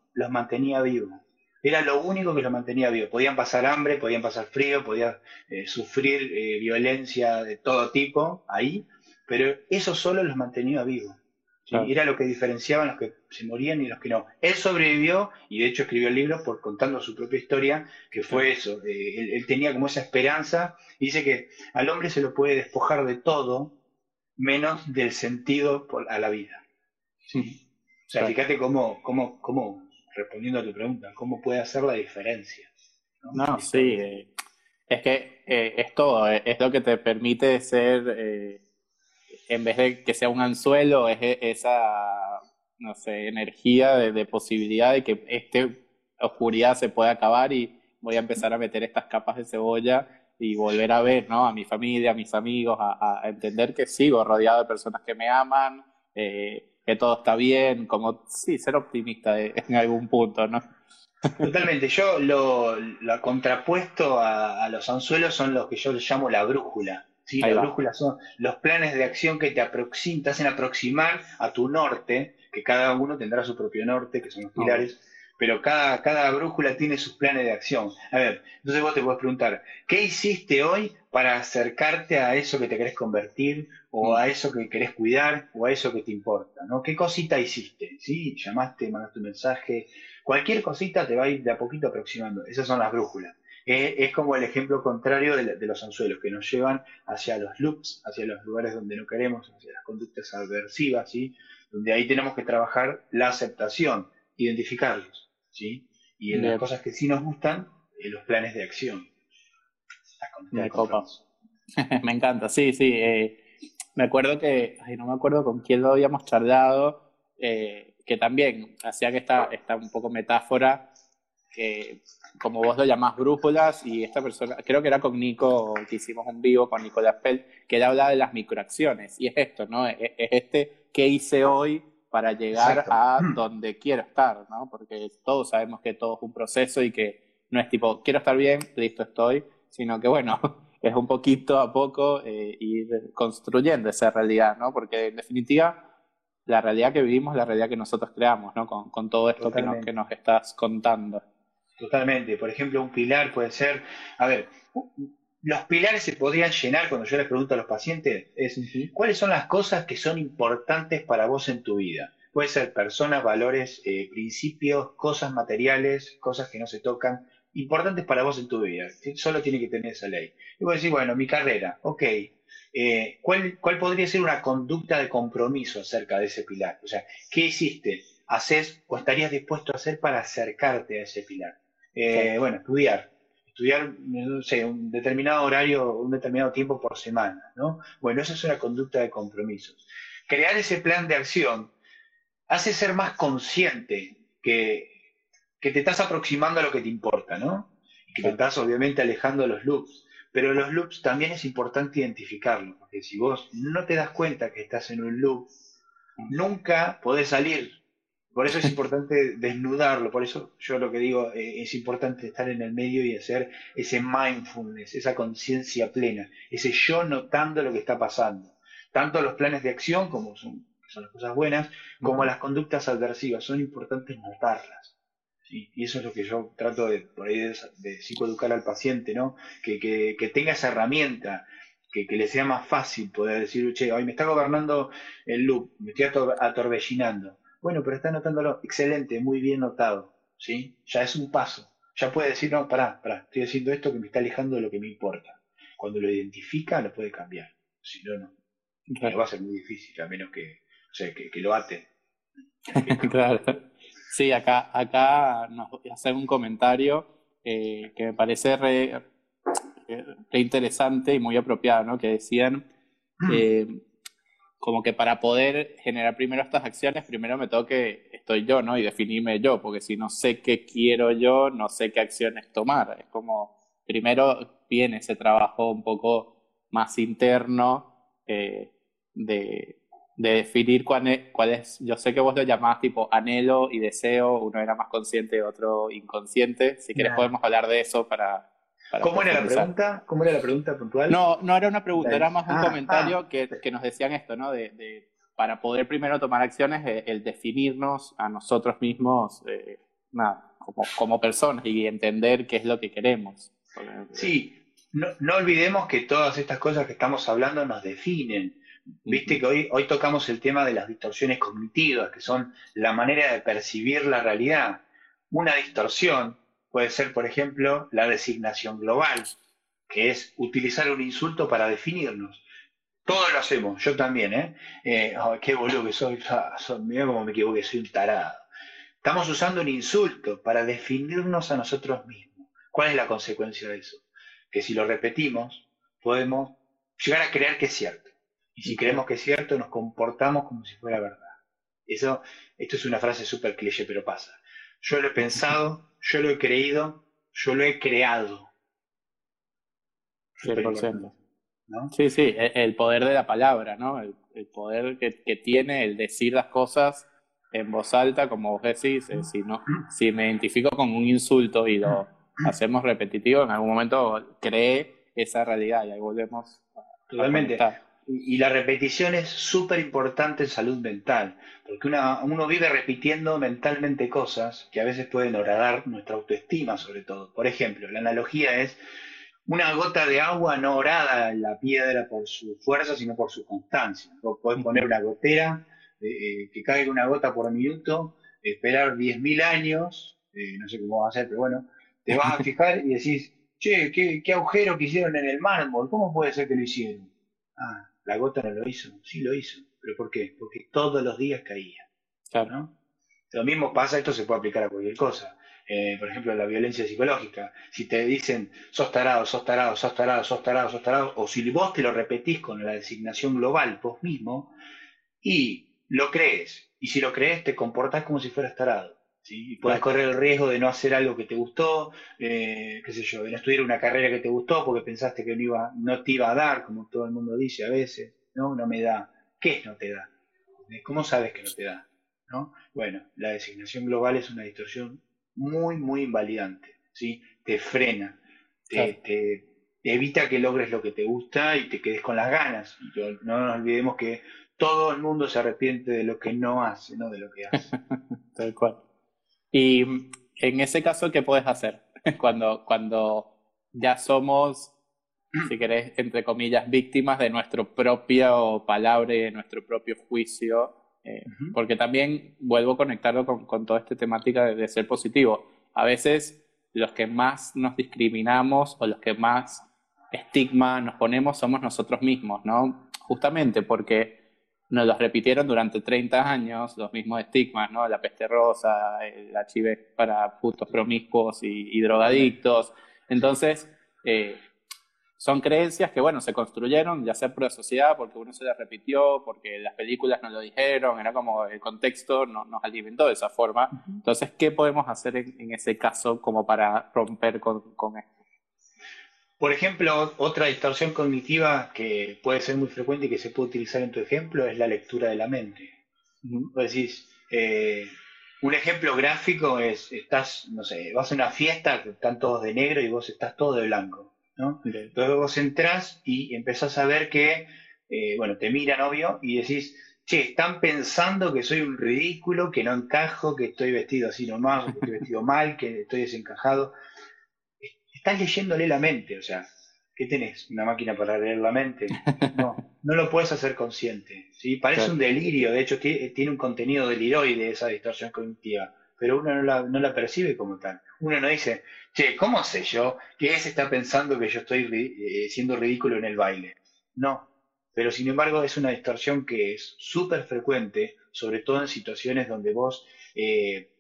S2: los mantenía vivos. Era lo único que los mantenía vivos. Podían pasar hambre, podían pasar frío, podían eh, sufrir eh, violencia de todo tipo ahí, pero eso solo los mantenía vivos. ¿Sí?
S1: Claro.
S2: Era lo que diferenciaban los que se morían y los que no. Él sobrevivió y de hecho escribió el libro por contando su propia historia, que fue eso. Eh, él, él tenía como esa esperanza y dice que al hombre se lo puede despojar de todo menos del sentido por, a la vida. ¿Sí? O sea,
S1: Claro.
S2: fíjate cómo, cómo, cómo, respondiendo a tu pregunta, cómo puede hacer la diferencia, ¿no?
S1: No,
S2: La historia.
S1: sí, eh, es que eh, es todo, eh, es lo que te permite ser, eh, en vez de que sea un anzuelo, es e- esa, no sé, energía de, de posibilidad de que esta oscuridad se pueda acabar y voy a empezar a meter estas capas de cebolla y volver a ver, ¿no? A mi familia, a mis amigos, a, a entender que sigo rodeado de personas que me aman, eh, que todo está bien, como, sí, ser optimista de- en algún punto, ¿no?
S2: Totalmente, yo lo, lo contrapuesto a, a los anzuelos son los que yo les llamo la brújula. ¿Sí?
S1: Ahí
S2: La
S1: va.
S2: brújula son los planes de acción que te, aproxim- te hacen aproximar a tu norte, que cada uno tendrá su propio norte, que son los
S1: Obvio.
S2: pilares, pero cada, cada brújula tiene sus planes de acción. A ver, entonces vos te podés preguntar, ¿qué hiciste hoy para acercarte a eso que te querés convertir, o
S1: Mm.
S2: a eso que querés cuidar, o a eso que te importa? ¿No? ¿Qué cosita hiciste? ¿Sí? Llamaste, mandaste un mensaje. Cualquier cosita te va a ir de a poquito aproximando. Esas son las brújulas. Eh, es como el ejemplo contrario de, la- de los anzuelos, que nos llevan hacia los loops, hacia los lugares donde no queremos, hacia las conductas aversivas, ¿sí? Donde ahí tenemos que trabajar la aceptación, identificarlos, ¿sí? Y en las
S1: Bien,
S2: cosas que sí nos gustan, eh, los planes de acción, las conductas de
S1: me copa.
S2: compromiso.
S1: Me encanta, sí, sí. Eh, me acuerdo que, ay, no me acuerdo con quién lo habíamos charlado, eh, que también hacía que esta, esta un poco metáfora, que como vos lo llamás brújulas, y esta persona, creo que era con Nico, que hicimos un vivo con Nicolás Pell, que él hablaba de las microacciones, y es esto, ¿no? Es, es este, ¿qué hice hoy para llegar
S2: Exacto.
S1: a donde quiero estar, ¿no? Porque todos sabemos que todo es un proceso y que no es tipo, quiero estar bien, listo estoy, sino que bueno, es un poquito a poco eh, ir construyendo esa realidad, ¿no? Porque en definitiva, la realidad que vivimos es la realidad que nosotros creamos, ¿no? Con, con todo esto que, no, que
S2: Totalmente.
S1: nos estás contando.
S2: Totalmente. Por ejemplo, un pilar puede ser, a ver, los pilares se podrían llenar cuando yo les pregunto a los pacientes, es
S1: Ujú.
S2: cuáles son las cosas que son importantes para vos en tu vida. Puede ser personas, valores, eh, principios, cosas materiales, cosas que no se tocan, importantes para vos en tu vida. Sí, solo tiene que tener esa ley. Y vos decís, bueno, mi carrera, ok. Eh, ¿cuál, ¿Cuál podría ser una conducta de compromiso acerca de ese pilar? O sea, ¿qué hiciste, haces o estarías dispuesto a hacer para acercarte a ese pilar?
S1: Claro.
S2: Eh, bueno, estudiar. Estudiar, no sé, un determinado horario, un determinado tiempo por semana, ¿no? Bueno, esa es una conducta de compromisos. Crear ese plan de acción hace ser más consciente que, que te estás aproximando a lo que te importa, ¿no? Y que te
S1: Claro.
S2: estás obviamente alejando de los loops. Pero los loops también es importante identificarlos, porque si vos no te das cuenta que estás en un loop, nunca podés salir. Por eso es importante desnudarlo, por eso yo lo que digo, eh, es importante estar en el medio y hacer ese mindfulness, esa conciencia plena, ese yo notando lo que está pasando. Tanto los planes de acción, como son, que son las cosas buenas, como
S1: Ujú.
S2: las conductas adversivas, son importantes notarlas. ¿Sí? Y eso es lo que yo trato de, por ahí de, de psicoeducar al paciente, ¿no? Que, que, que tenga esa herramienta, que, que le sea más fácil poder decir, che, hoy me está gobernando el loop, me estoy ator- atorbellinando. Bueno, pero está notándolo, excelente, muy bien notado, ¿sí? Ya es un paso. Ya puede decir, no, pará, pará, estoy haciendo esto que me está alejando de lo que me importa. Cuando lo identifica, lo puede cambiar. Si no, no. Y no
S1: Claro.
S2: va a ser muy difícil, a menos que, o sea, que, que lo ate en aquel caso.
S1: Claro. Sí, acá, acá nos hacen un comentario eh, que me parece re, re interesante y muy apropiado, ¿no? Que decían eh, como que para poder generar primero estas acciones, primero me tengo que, estoy yo, ¿no? Y definirme yo, porque si no sé qué quiero yo, no sé qué acciones tomar. Es como, primero viene ese trabajo un poco más interno eh, de, de definir cuál es, cuál es, yo sé que vos lo llamás tipo anhelo y deseo, uno era más consciente, otro inconsciente. Si querés
S2: Claro.
S1: podemos hablar de eso para, para
S2: ¿Cómo era la
S1: profundizar.
S2: pregunta? ¿Cómo era la pregunta puntual?
S1: No, no era una pregunta, era más un
S2: Ah, ah,
S1: comentario que, que nos decían esto, ¿no? De, de para poder primero tomar acciones, eh, el definirnos a nosotros mismos, eh, nada, como, como personas y entender qué es lo que queremos. Porque,
S2: Sí, no, no olvidemos que todas estas cosas que estamos hablando nos definen. Viste
S1: ujú,
S2: que hoy, hoy tocamos el tema de las distorsiones cognitivas, que son la manera de percibir la realidad. Una distorsión puede ser, por ejemplo, la designación global, que es utilizar un insulto para definirnos. Todos lo hacemos, yo también, ¿eh? Eh, ay, qué boludo que soy, ah, soy- mirá cómo me equivoqué, soy un tarado. Estamos usando un insulto para definirnos a nosotros mismos. ¿Cuál es la consecuencia de eso? Que si lo repetimos, podemos llegar a creer que es cierto. Y si creemos
S1: claro,
S2: que es cierto, nos comportamos como si fuera verdad. Eso, esto es una frase súper cliché, pero pasa. Yo lo he pensado, yo lo he creído, yo lo he creado.
S1: cien
S2: Súper
S1: por ciento.
S2: importante, ¿no?
S1: Sí, sí, e- el poder de la palabra, ¿no? El, el poder que, que tiene el decir las cosas en voz alta, como vos decís, eh, si no, si me identifico con un insulto y lo hacemos repetitivo, en algún momento cree esa realidad y ahí volvemos a, a
S2: Totalmente.
S1: conectar.
S2: Y, y la repetición es súper importante en salud mental, porque una- uno vive repitiendo mentalmente cosas que a veces pueden horadar nuestra autoestima, sobre todo. Por ejemplo, la analogía es una gota de agua no orada en la piedra por su fuerza, sino por su constancia. Vos podés poner
S1: Ujú.
S2: una gotera, eh, eh, que caiga una gota por minuto, esperar diez mil años, eh, no sé cómo va a ser, pero bueno, te vas a fijar y decís, che, ¿qué, qué agujero que hicieron en el mármol? ¿Cómo puede ser que lo hicieron? Ah, la gota no lo hizo. Sí lo hizo. ¿Pero por qué? Porque todos los días caía,
S1: Claro,
S2: ¿no? Lo mismo pasa, esto se puede aplicar a cualquier cosa. Eh, por ejemplo, la violencia psicológica. Si te dicen, sos tarado, sos tarado, sos tarado, sos tarado, sos tarado, o si vos te lo repetís con la designación global vos mismo, y lo crees. Y si lo crees, te comportás como si fueras tarado. ¿Sí? Y puedes
S1: claro.
S2: correr el riesgo de no hacer algo que te gustó, eh, qué sé yo, de no estudiar una carrera que te gustó porque pensaste que no, iba, no te iba a dar, como todo el mundo dice a veces. No, no me da. ¿Qué es no te da? ¿Cómo sabes que no te da? ¿No? Bueno, la designación global es una distorsión muy, muy invalidante. ¿Sí? Te frena, te,
S1: Claro.
S2: te, te evita que logres lo que te gusta y te quedes con las ganas. Y yo- no nos olvidemos que todo el mundo se arrepiente de lo que no hace, no de lo que hace.
S1: Tal cual. Y en ese caso, ¿qué puedes hacer? Cuando, cuando ya somos, si querés, entre comillas, víctimas de nuestra propia palabra y de nuestro propio juicio, eh,
S2: Ujú.
S1: porque también vuelvo a conectarlo con, con toda esta temática de, de ser positivo. A veces los que más nos discriminamos o los que más estigma nos ponemos somos nosotros mismos, ¿no? Justamente porque nos los repitieron durante treinta años, los mismos estigmas, ¿no? La peste rosa, el H I V para putos promiscuos y, y
S2: Totalmente.
S1: drogadictos. Entonces, eh, son creencias que, bueno, se construyeron, ya sea por la sociedad, porque uno se las repitió, porque las películas nos lo dijeron, era como el contexto no, nos alimentó de esa forma.
S2: Ujú.
S1: Entonces, ¿qué podemos hacer en, en ese caso como para romper con, con esto?
S2: Por ejemplo, otra distorsión cognitiva que puede ser muy frecuente y que se puede utilizar en tu ejemplo es la lectura de la mente.
S1: Ujú.
S2: Vos decís, eh, un ejemplo gráfico es, estás, no sé, vas a una fiesta que están todos de negro y vos estás todo de blanco, ¿no?
S1: Ok.
S2: Entonces vos entrás y empezás a ver que, eh, bueno, te miran, obvio, y decís, che, están pensando que soy un ridículo, que no encajo, que estoy vestido así nomás, o que estoy vestido mal, que estoy desencajado. Estás leyéndole la mente, o sea, ¿qué tenés? ¿Una máquina para leer la mente? No, no lo puedes hacer consciente, ¿sí? Parece un
S1: Claro.
S2: delirio, de hecho ti- tiene un contenido deliroide esa distorsión cognitiva, pero uno no la, no la percibe como tal. Uno no dice, che, ¿cómo sé yo que ese está pensando que yo estoy ri- eh, siendo ridículo en el baile? No, pero sin embargo es una distorsión que es súper frecuente, sobre todo en situaciones donde vos... eh,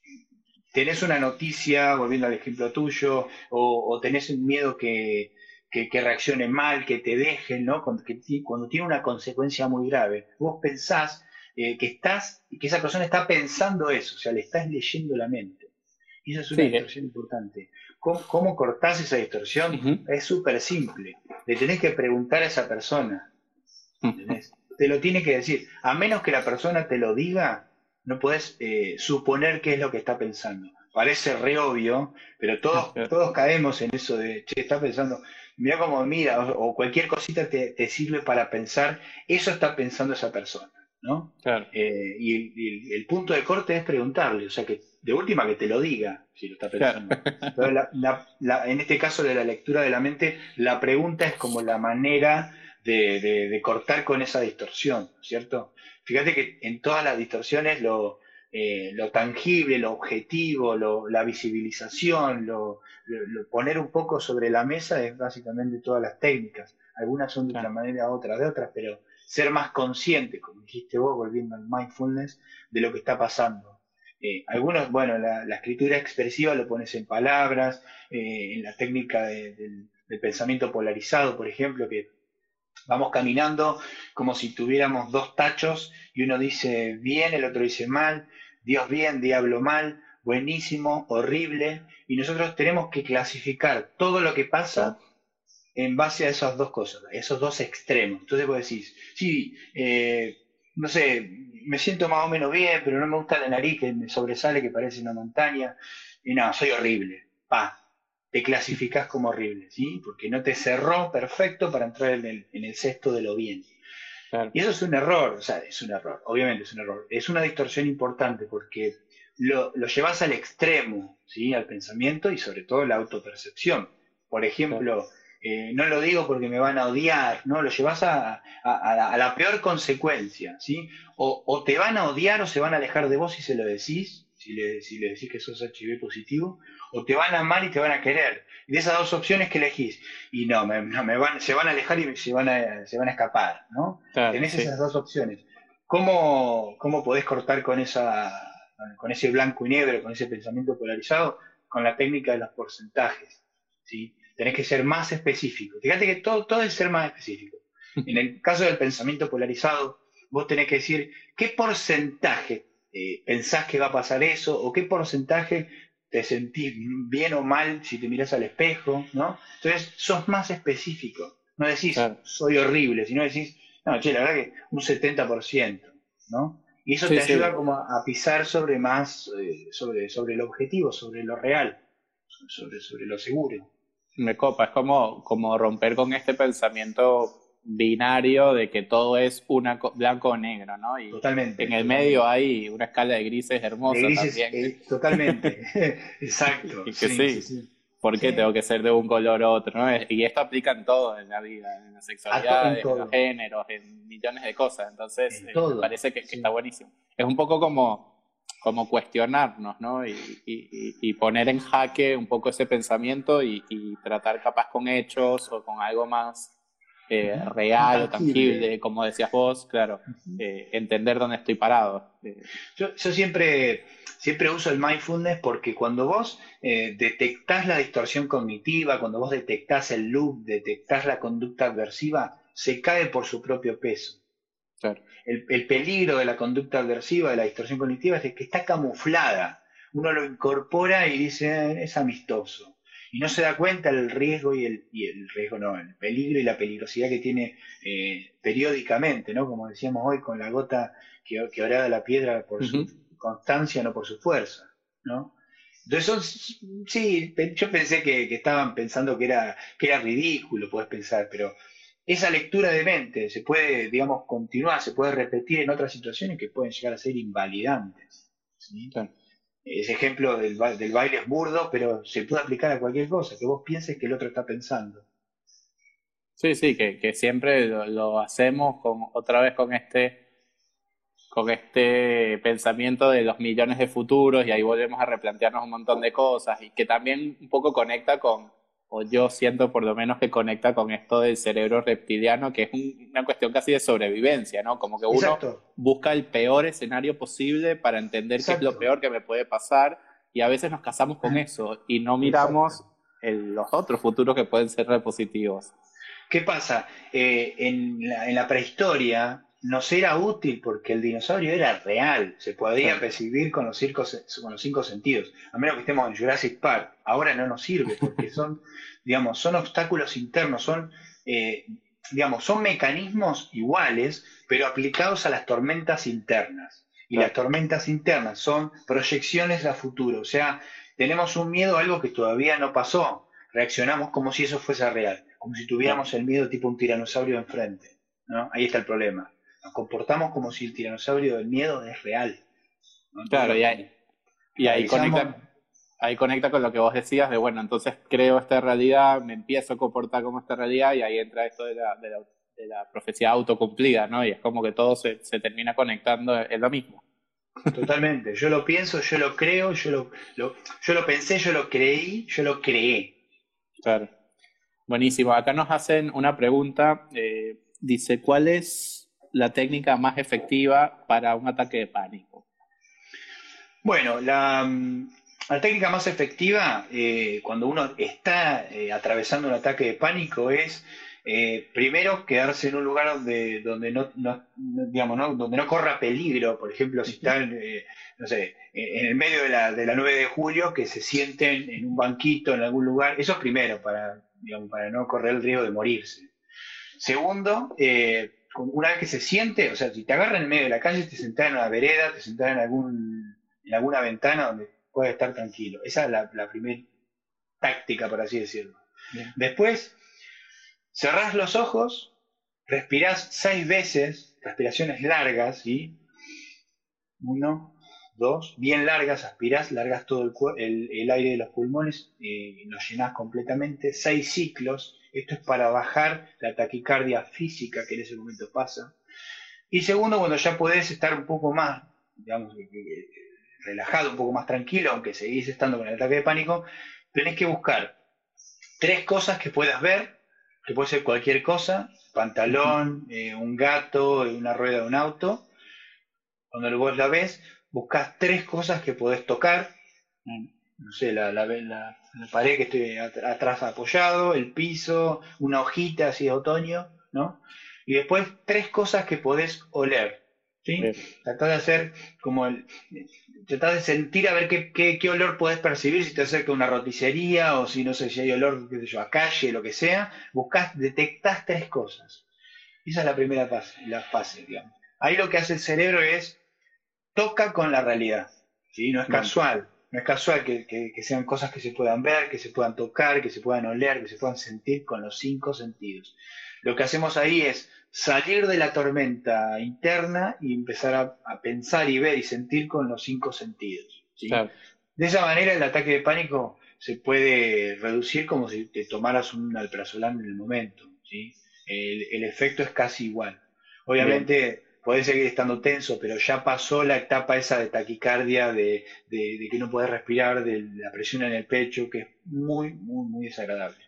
S2: tenés una noticia, volviendo al ejemplo tuyo, o, o tenés un miedo que, que, que reaccione mal, que te dejen, ¿no? Cuando, que ti- cuando tiene una consecuencia muy grave, vos pensás eh, que estás, que esa persona está pensando eso, o sea, le estás leyendo la mente. Y eso es una
S1: Sí, eh,
S2: distorsión importante. ¿Cómo, cómo cortás esa distorsión?
S1: ujú.
S2: Es súper simple. Le tenés que preguntar a esa persona, ¿entendés? Te lo tiene que decir. A menos que la persona te lo diga, no puedes eh, suponer qué es lo que está pensando. Parece re obvio, pero todos, todos caemos en eso de, che, está pensando, mira cómo mira, o, o cualquier cosita te, te sirve para pensar, eso está pensando esa persona, ¿no?
S1: Claro.
S2: Eh, y el, y el- el punto de corte es preguntarle, o sea, que de última que te lo diga, si lo está
S1: Claro.
S2: pensando. Entonces, la- la- la- en este caso de la lectura de la mente, la pregunta es como la manera de, de- de cortar con esa distorsión, ¿cierto? Fíjate que en todas las distorsiones lo, eh, lo tangible, lo objetivo, lo- la visibilización, lo, lo- lo poner un poco sobre la mesa es básicamente todas las técnicas. Algunas son de una
S1: Claro.
S2: manera, otras de otras, pero ser más consciente, como dijiste vos, volviendo al mindfulness, de lo que está pasando. Eh, algunos, bueno, la, la escritura expresiva lo pones en palabras, eh, en la técnica de- del, del pensamiento polarizado, por ejemplo, que vamos caminando como si tuviéramos dos tachos y uno dice bien, el otro dice mal, Dios bien, diablo mal, buenísimo, horrible, y nosotros tenemos que clasificar todo lo que pasa
S1: Claro.
S2: en base a esas dos cosas, esos dos extremos. Entonces vos decís, sí, eh, no sé, me siento más o menos bien, pero no me gusta la nariz que me sobresale, que parece una montaña, y no, soy horrible. Pa, te clasificás como horrible, ¿sí? Porque no te cerró perfecto para entrar en el, en el cesto de lo bien.
S1: Claro.
S2: Y eso es un error, o sea, es un error, obviamente es un error. Es una distorsión importante porque lo, lo llevas al extremo, ¿sí? Al pensamiento y sobre todo la autopercepción. Por
S1: Claro.
S2: ejemplo, eh, no lo digo porque me van a odiar, ¿no? Lo llevas a, a- a la, a la peor consecuencia, ¿sí? O, o te van a odiar o se van a alejar de vos si se lo decís, si le, si le decís que sos H I V positivo, o te van a amar y te van a querer. Y de esas dos opciones que elegís, y no, me, no me van, se van a alejar y se van a, se van a escapar, ¿no?
S1: Claro,
S2: Tenés
S1: sí.
S2: esas dos opciones. ¿Cómo, cómo podés cortar con, esa, con ese blanco y negro, con ese pensamiento polarizado? Con la técnica de los porcentajes, ¿sí? Tenés que ser más específico. Fíjate que todo, todo es ser más específico. En el caso del pensamiento polarizado, vos tenés que decir qué porcentaje eh, pensás que va a pasar eso, o qué porcentaje te sentís bien o mal si te mirás al espejo, ¿no? Entonces, sos más específico. No decís,
S1: Claro.
S2: soy horrible, sino decís, no, che, la verdad que un setenta por ciento, ¿no? Y eso
S1: Sí,
S2: te
S1: sí.
S2: ayuda como a, a pisar sobre más, eh, sobre, sobre el objetivo, sobre lo real, sobre, sobre lo seguro.
S1: Me copa, es como, como romper con este pensamiento binario de que todo es una co- blanco o negro, ¿no? Y en
S2: Totalmente,
S1: el medio
S2: totalmente.
S1: hay una escala de grises
S2: De
S1: hermosa
S2: grises,
S1: también.
S2: eh, totalmente. Exacto,
S1: Y que
S2: sí, sí,
S1: sí,
S2: sí.
S1: ¿por qué tengo
S2: Sí,
S1: que ser de un color u otro, ¿no? Y esto aplica en todo en la vida, en las
S2: a to- en
S1: sexualidades, en los
S2: todo,
S1: géneros, en millones de cosas. Entonces,
S2: en
S1: eh, me
S2: todo,
S1: parece que, que está
S2: sí.
S1: buenísimo. Es un poco como, como cuestionarnos, ¿no? Y, y- y- y poner en jaque un poco ese pensamiento y, y tratar capaz con hechos o con algo más eh,
S2: Ujú. Más
S1: real o
S2: tangible.
S1: tangible, como decías vos, claro,
S2: Ujú.
S1: eh, entender dónde estoy parado. Eh,
S2: Yo, yo siempre, siempre uso el mindfulness porque cuando vos eh, detectás la distorsión cognitiva, cuando vos detectás el loop, detectás la conducta adversiva, se cae por su propio peso.
S1: claro,
S2: El, el peligro de la conducta adversiva, de la distorsión cognitiva, es que está camuflada. Uno lo incorpora y dice, "Eh, es amistoso". Y no se da cuenta el riesgo y el, y el riesgo, no, el peligro y la peligrosidad que tiene eh, periódicamente, ¿no? Como decíamos hoy, con la gota que, que orada la piedra por su
S1: ujú,
S2: constancia, no por su fuerza, ¿no? Entonces, son- sí, pe- yo pensé que, que estaban pensando que era, que era ridículo, puedes pensar, pero esa lectura de mente se puede, digamos, continuar, se puede repetir en otras situaciones que pueden llegar a ser invalidantes, ¿sí?
S1: claro.
S2: Ese ejemplo del, ba- del baile es burdo, pero se puede aplicar a cualquier cosa, que vos pienses que el otro está pensando.
S1: Sí, sí, que, que siempre lo, lo hacemos con, otra vez con este, con este pensamiento de los millones de futuros y ahí volvemos a replantearnos un montón de cosas y que también un poco conecta con, o yo siento por lo menos que conecta con esto del cerebro reptiliano, que es un- una cuestión casi de sobrevivencia, ¿no? Como que uno
S2: Exacto,
S1: busca el peor escenario posible para entender qué es lo
S2: exacto,
S1: peor que me puede pasar y a veces nos casamos con eso y no
S2: exacto.
S1: miramos el- los otros futuros que pueden ser repositivos.
S2: ¿Qué pasa? Eh, en la, en la prehistoria nos era útil porque el dinosaurio era real, se podía
S1: Claro.
S2: percibir con los, circos- con los cinco sentidos, a menos que estemos en Jurassic Park. Ahora no nos sirve porque son, digamos, son obstáculos internos, son, eh, digamos, son mecanismos iguales, pero aplicados a las tormentas internas. Y las
S1: Claro.
S2: tormentas internas son proyecciones a futuro, o sea, tenemos un miedo a algo que todavía no pasó, reaccionamos como si eso fuese real, como si
S1: Claro.
S2: tuviéramos el miedo tipo un tiranosaurio enfrente, ¿no? Ahí está el problema. Nos comportamos como si el tiranosaurio del miedo es real, ¿no? Entonces
S1: Claro,
S2: lo,
S1: y hay, Y ahí conecta, ahí conecta con lo que vos decías de, bueno, entonces creo esta realidad, me empiezo a comportar como esta realidad y ahí entra esto de la, de la, de la profecía autocumplida, ¿no? Y es como que todo se, se termina conectando en lo mismo.
S2: Totalmente. Yo lo pienso, yo lo creo, yo lo, lo- yo lo pensé, yo lo creí, yo lo creé.
S1: Claro. Buenísimo. Acá nos hacen una pregunta. eh, dice, ¿cuál es la técnica más efectiva para un ataque de pánico?
S2: Bueno, la, mm, la técnica más efectiva eh, cuando uno está eh, atravesando un ataque de pánico es eh, primero quedarse en un lugar donde, donde no, no- no- digamos, ¿no? Donde no corra peligro. Por ejemplo, si
S1: Ujú.
S2: están, eh, no sé, en el medio de la, de la nueve de julio, que se sienten en un banquito en algún lugar. Eso es primero, para, digamos, para no correr el riesgo de morirse. Segundo, eh, una vez que se siente, o sea, si te agarran en medio de la calle, te sentás en una vereda, te sentás en algún, en alguna ventana donde puedes estar tranquilo. Esa es la, la primera táctica, por así decirlo.
S1: Bien.
S2: Después, cerrás los ojos, respirás seis veces, respiraciones largas, ¿sí? Uno, dos, bien largas, aspirás, largas todo el, el, el aire de los pulmones, eh, lo llenás completamente, seis ciclos. Esto es para bajar la taquicardia física que en ese momento pasa. Y segundo, cuando ya podés estar un poco más, digamos, relajado, un poco más tranquilo, aunque seguís estando con el ataque de pánico, tenés que buscar tres cosas que puedas ver, que puede ser cualquier cosa,
S1: Ujú.
S2: pantalón, eh, un gato, una rueda de un auto. Cuando vos la ves, buscás tres cosas que podés tocar,
S1: Bien.
S2: no sé, la, la, la, la pared que estoy at- atrás apoyado, el piso, una hojita así de otoño, ¿no? Y después tres cosas que podés oler, ¿sí?
S1: Bien.
S2: Tratá de hacer como el... Tratá de sentir a ver qué, qué, qué olor podés percibir, si te acerca a una roticería o si no sé si hay olor, qué sé yo, a calle, lo que sea. Buscás, detectás tres cosas. Esa es la primera fase, la fase, digamos. Ahí lo que hace el cerebro es toca con la realidad, ¿sí? No es
S1: Bien.
S2: casual, no es casual que, que- que sean cosas que se puedan ver, que se puedan tocar, que se puedan oler, que se puedan sentir con los cinco sentidos. Lo que hacemos ahí es salir de la tormenta interna y empezar a, a pensar y ver y sentir con los cinco sentidos, ¿sí?
S1: Claro.
S2: De esa manera el ataque de pánico se puede reducir como si te tomaras un alprazolam en el momento, ¿sí? El, el efecto es casi igual.
S1: Bien.
S2: Obviamente podés seguir estando tenso, pero ya pasó la etapa esa de taquicardia, de, de- de que no podés respirar, de la presión en el pecho, que es muy, muy, muy desagradable.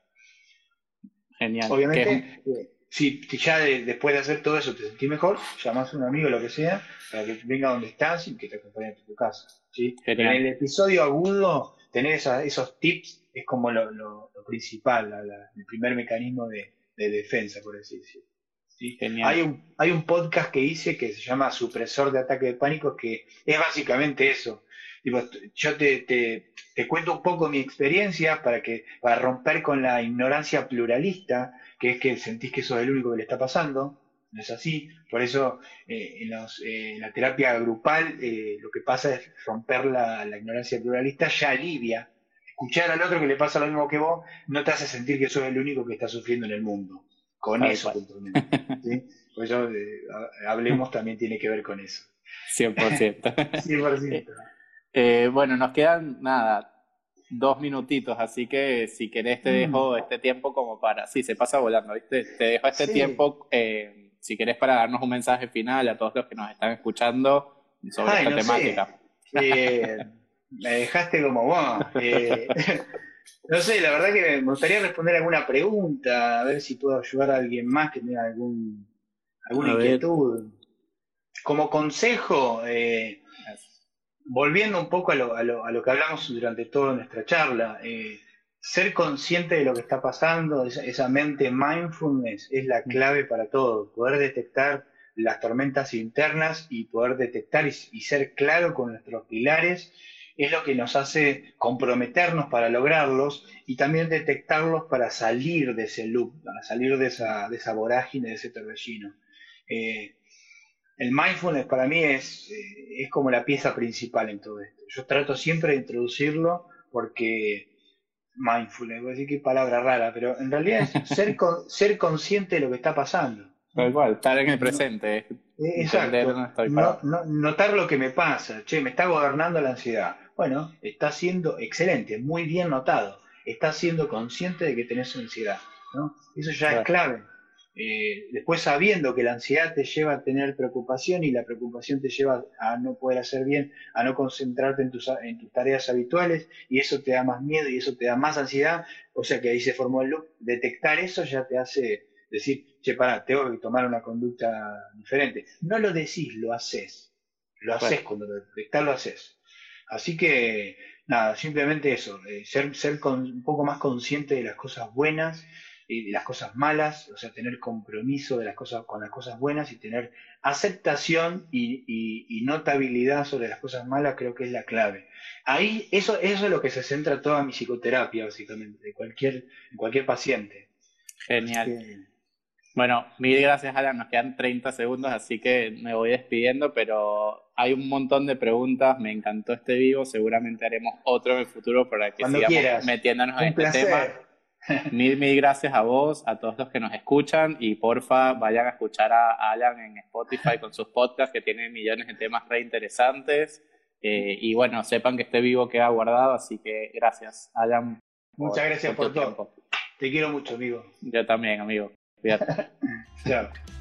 S1: Genial. Que es
S2: Obviamente,
S1: un-
S2: eh, si, si ya de- después de hacer todo eso te sentís mejor, llamás a un amigo, lo que sea, para que venga donde estás y que te acompañe a tu casa, ¿sí? Pero en
S1: Genial.
S2: el episodio agudo, tener esa- esos tips es como lo, lo- lo principal, la- la- el primer mecanismo de, de defensa, por así decirlo. ¿Sí? Hay
S1: Genial.
S2: un, hay un podcast que hice que se llama Supresor de Ataque de Pánico, que es básicamente eso. Tipo, t- yo te, te- te cuento un poco mi experiencia para que, para romper con la ignorancia pluralista, que es que sentís que sos el único que le está pasando. No es así. Por eso eh, en, los, eh, en la terapia grupal eh, lo que pasa es romper la, la ignorancia pluralista, ya alivia. Escuchar al otro que le pasa lo mismo que vos no te hace sentir que sos el único que está sufriendo en el mundo. Con
S1: Tal
S2: eso
S1: cual.
S2: puntualmente. ¿Sí? Por eso eh, hablemos también tiene que ver con eso.
S1: cien por ciento.
S2: cien por ciento.
S1: Eh, eh, bueno, nos quedan nada, dos minutitos, así que si querés te
S2: Mm,
S1: dejo este tiempo como para, sí, se pasa volando, ¿viste? Te dejo este
S2: sí.
S1: tiempo, eh, si querés para darnos un mensaje final a todos los que nos están escuchando sobre
S2: Ay,
S1: esta
S2: no sé.
S1: temática.
S2: Eh, me dejaste como vos. Eh, no sé, la verdad que me gustaría responder alguna pregunta, a ver si puedo ayudar a alguien más que tenga algún, alguna
S1: A ver.
S2: inquietud. Como consejo, eh, volviendo un poco a lo, a lo- a lo que hablamos durante toda nuestra charla, eh, ser consciente de lo que está pasando, esa, esa mente mindfulness es la clave para todo, poder detectar las tormentas internas y poder detectar y, y ser claro con nuestros pilares es lo que nos hace comprometernos para lograrlos y también detectarlos para salir de ese loop, para salir de esa, de esa vorágine, de ese torbellino. Eh, el mindfulness para mí es, eh, es como la pieza principal en todo esto. Yo trato siempre de introducirlo porque mindfulness, voy a decir qué palabra rara, pero en realidad es ser, con- ser consciente de lo que está pasando.
S1: Tal cual, estar en el
S2: No-
S1: presente.
S2: Eh,
S1: entender
S2: Exacto.
S1: dónde estoy
S2: No,
S1: parado.
S2: no- notar lo que me pasa. Che, me está gobernando la ansiedad. Bueno, está siendo excelente, muy bien notado. Estás siendo consciente de que tenés ansiedad, ¿no? Eso ya es
S1: Claro,
S2: clave. Eh, después sabiendo que la ansiedad te lleva a tener preocupación y la preocupación te lleva a no poder hacer bien, a no concentrarte en tus, en tus tareas habituales y eso te da más miedo y eso te da más ansiedad. O sea que ahí se formó el loop. Detectar eso ya te hace decir, che, pará, tengo que tomar una conducta diferente. No lo decís, lo haces. Lo haces
S1: claro.
S2: cuando lo detectás, lo haces. Así que, nada, simplemente eso, eh, ser, ser con- un poco más consciente de las cosas buenas y de las cosas malas, o sea, tener compromiso de las cosas, con las cosas buenas y tener aceptación y, y- y notabilidad sobre las cosas malas, creo que es la clave. Ahí, eso, eso es lo que se centra toda mi psicoterapia, básicamente, de cualquier, de cualquier paciente. Así
S1: Genial.
S2: que,
S1: Bueno, mil gracias, Alan. Nos quedan treinta segundos, así que me voy despidiendo, pero hay un montón de preguntas. Me encantó este vivo. Seguramente haremos otro en el futuro para que
S2: cuando
S1: sigamos
S2: quieras,
S1: metiéndonos en
S2: un
S1: este tema.
S2: placer.
S1: Mil, mil gracias a vos, a todos los que nos escuchan y porfa vayan a escuchar a Alan en Spotify con sus podcasts que tienen millones de temas re interesantes. Eh, y bueno, sepan que este vivo queda guardado, así que gracias, Alan,
S2: Muchas
S1: por,
S2: gracias
S1: por tu
S2: por todo.
S1: tiempo.
S2: Te quiero mucho, amigo.
S1: Yo también, amigo. Cuídate.
S2: Chao.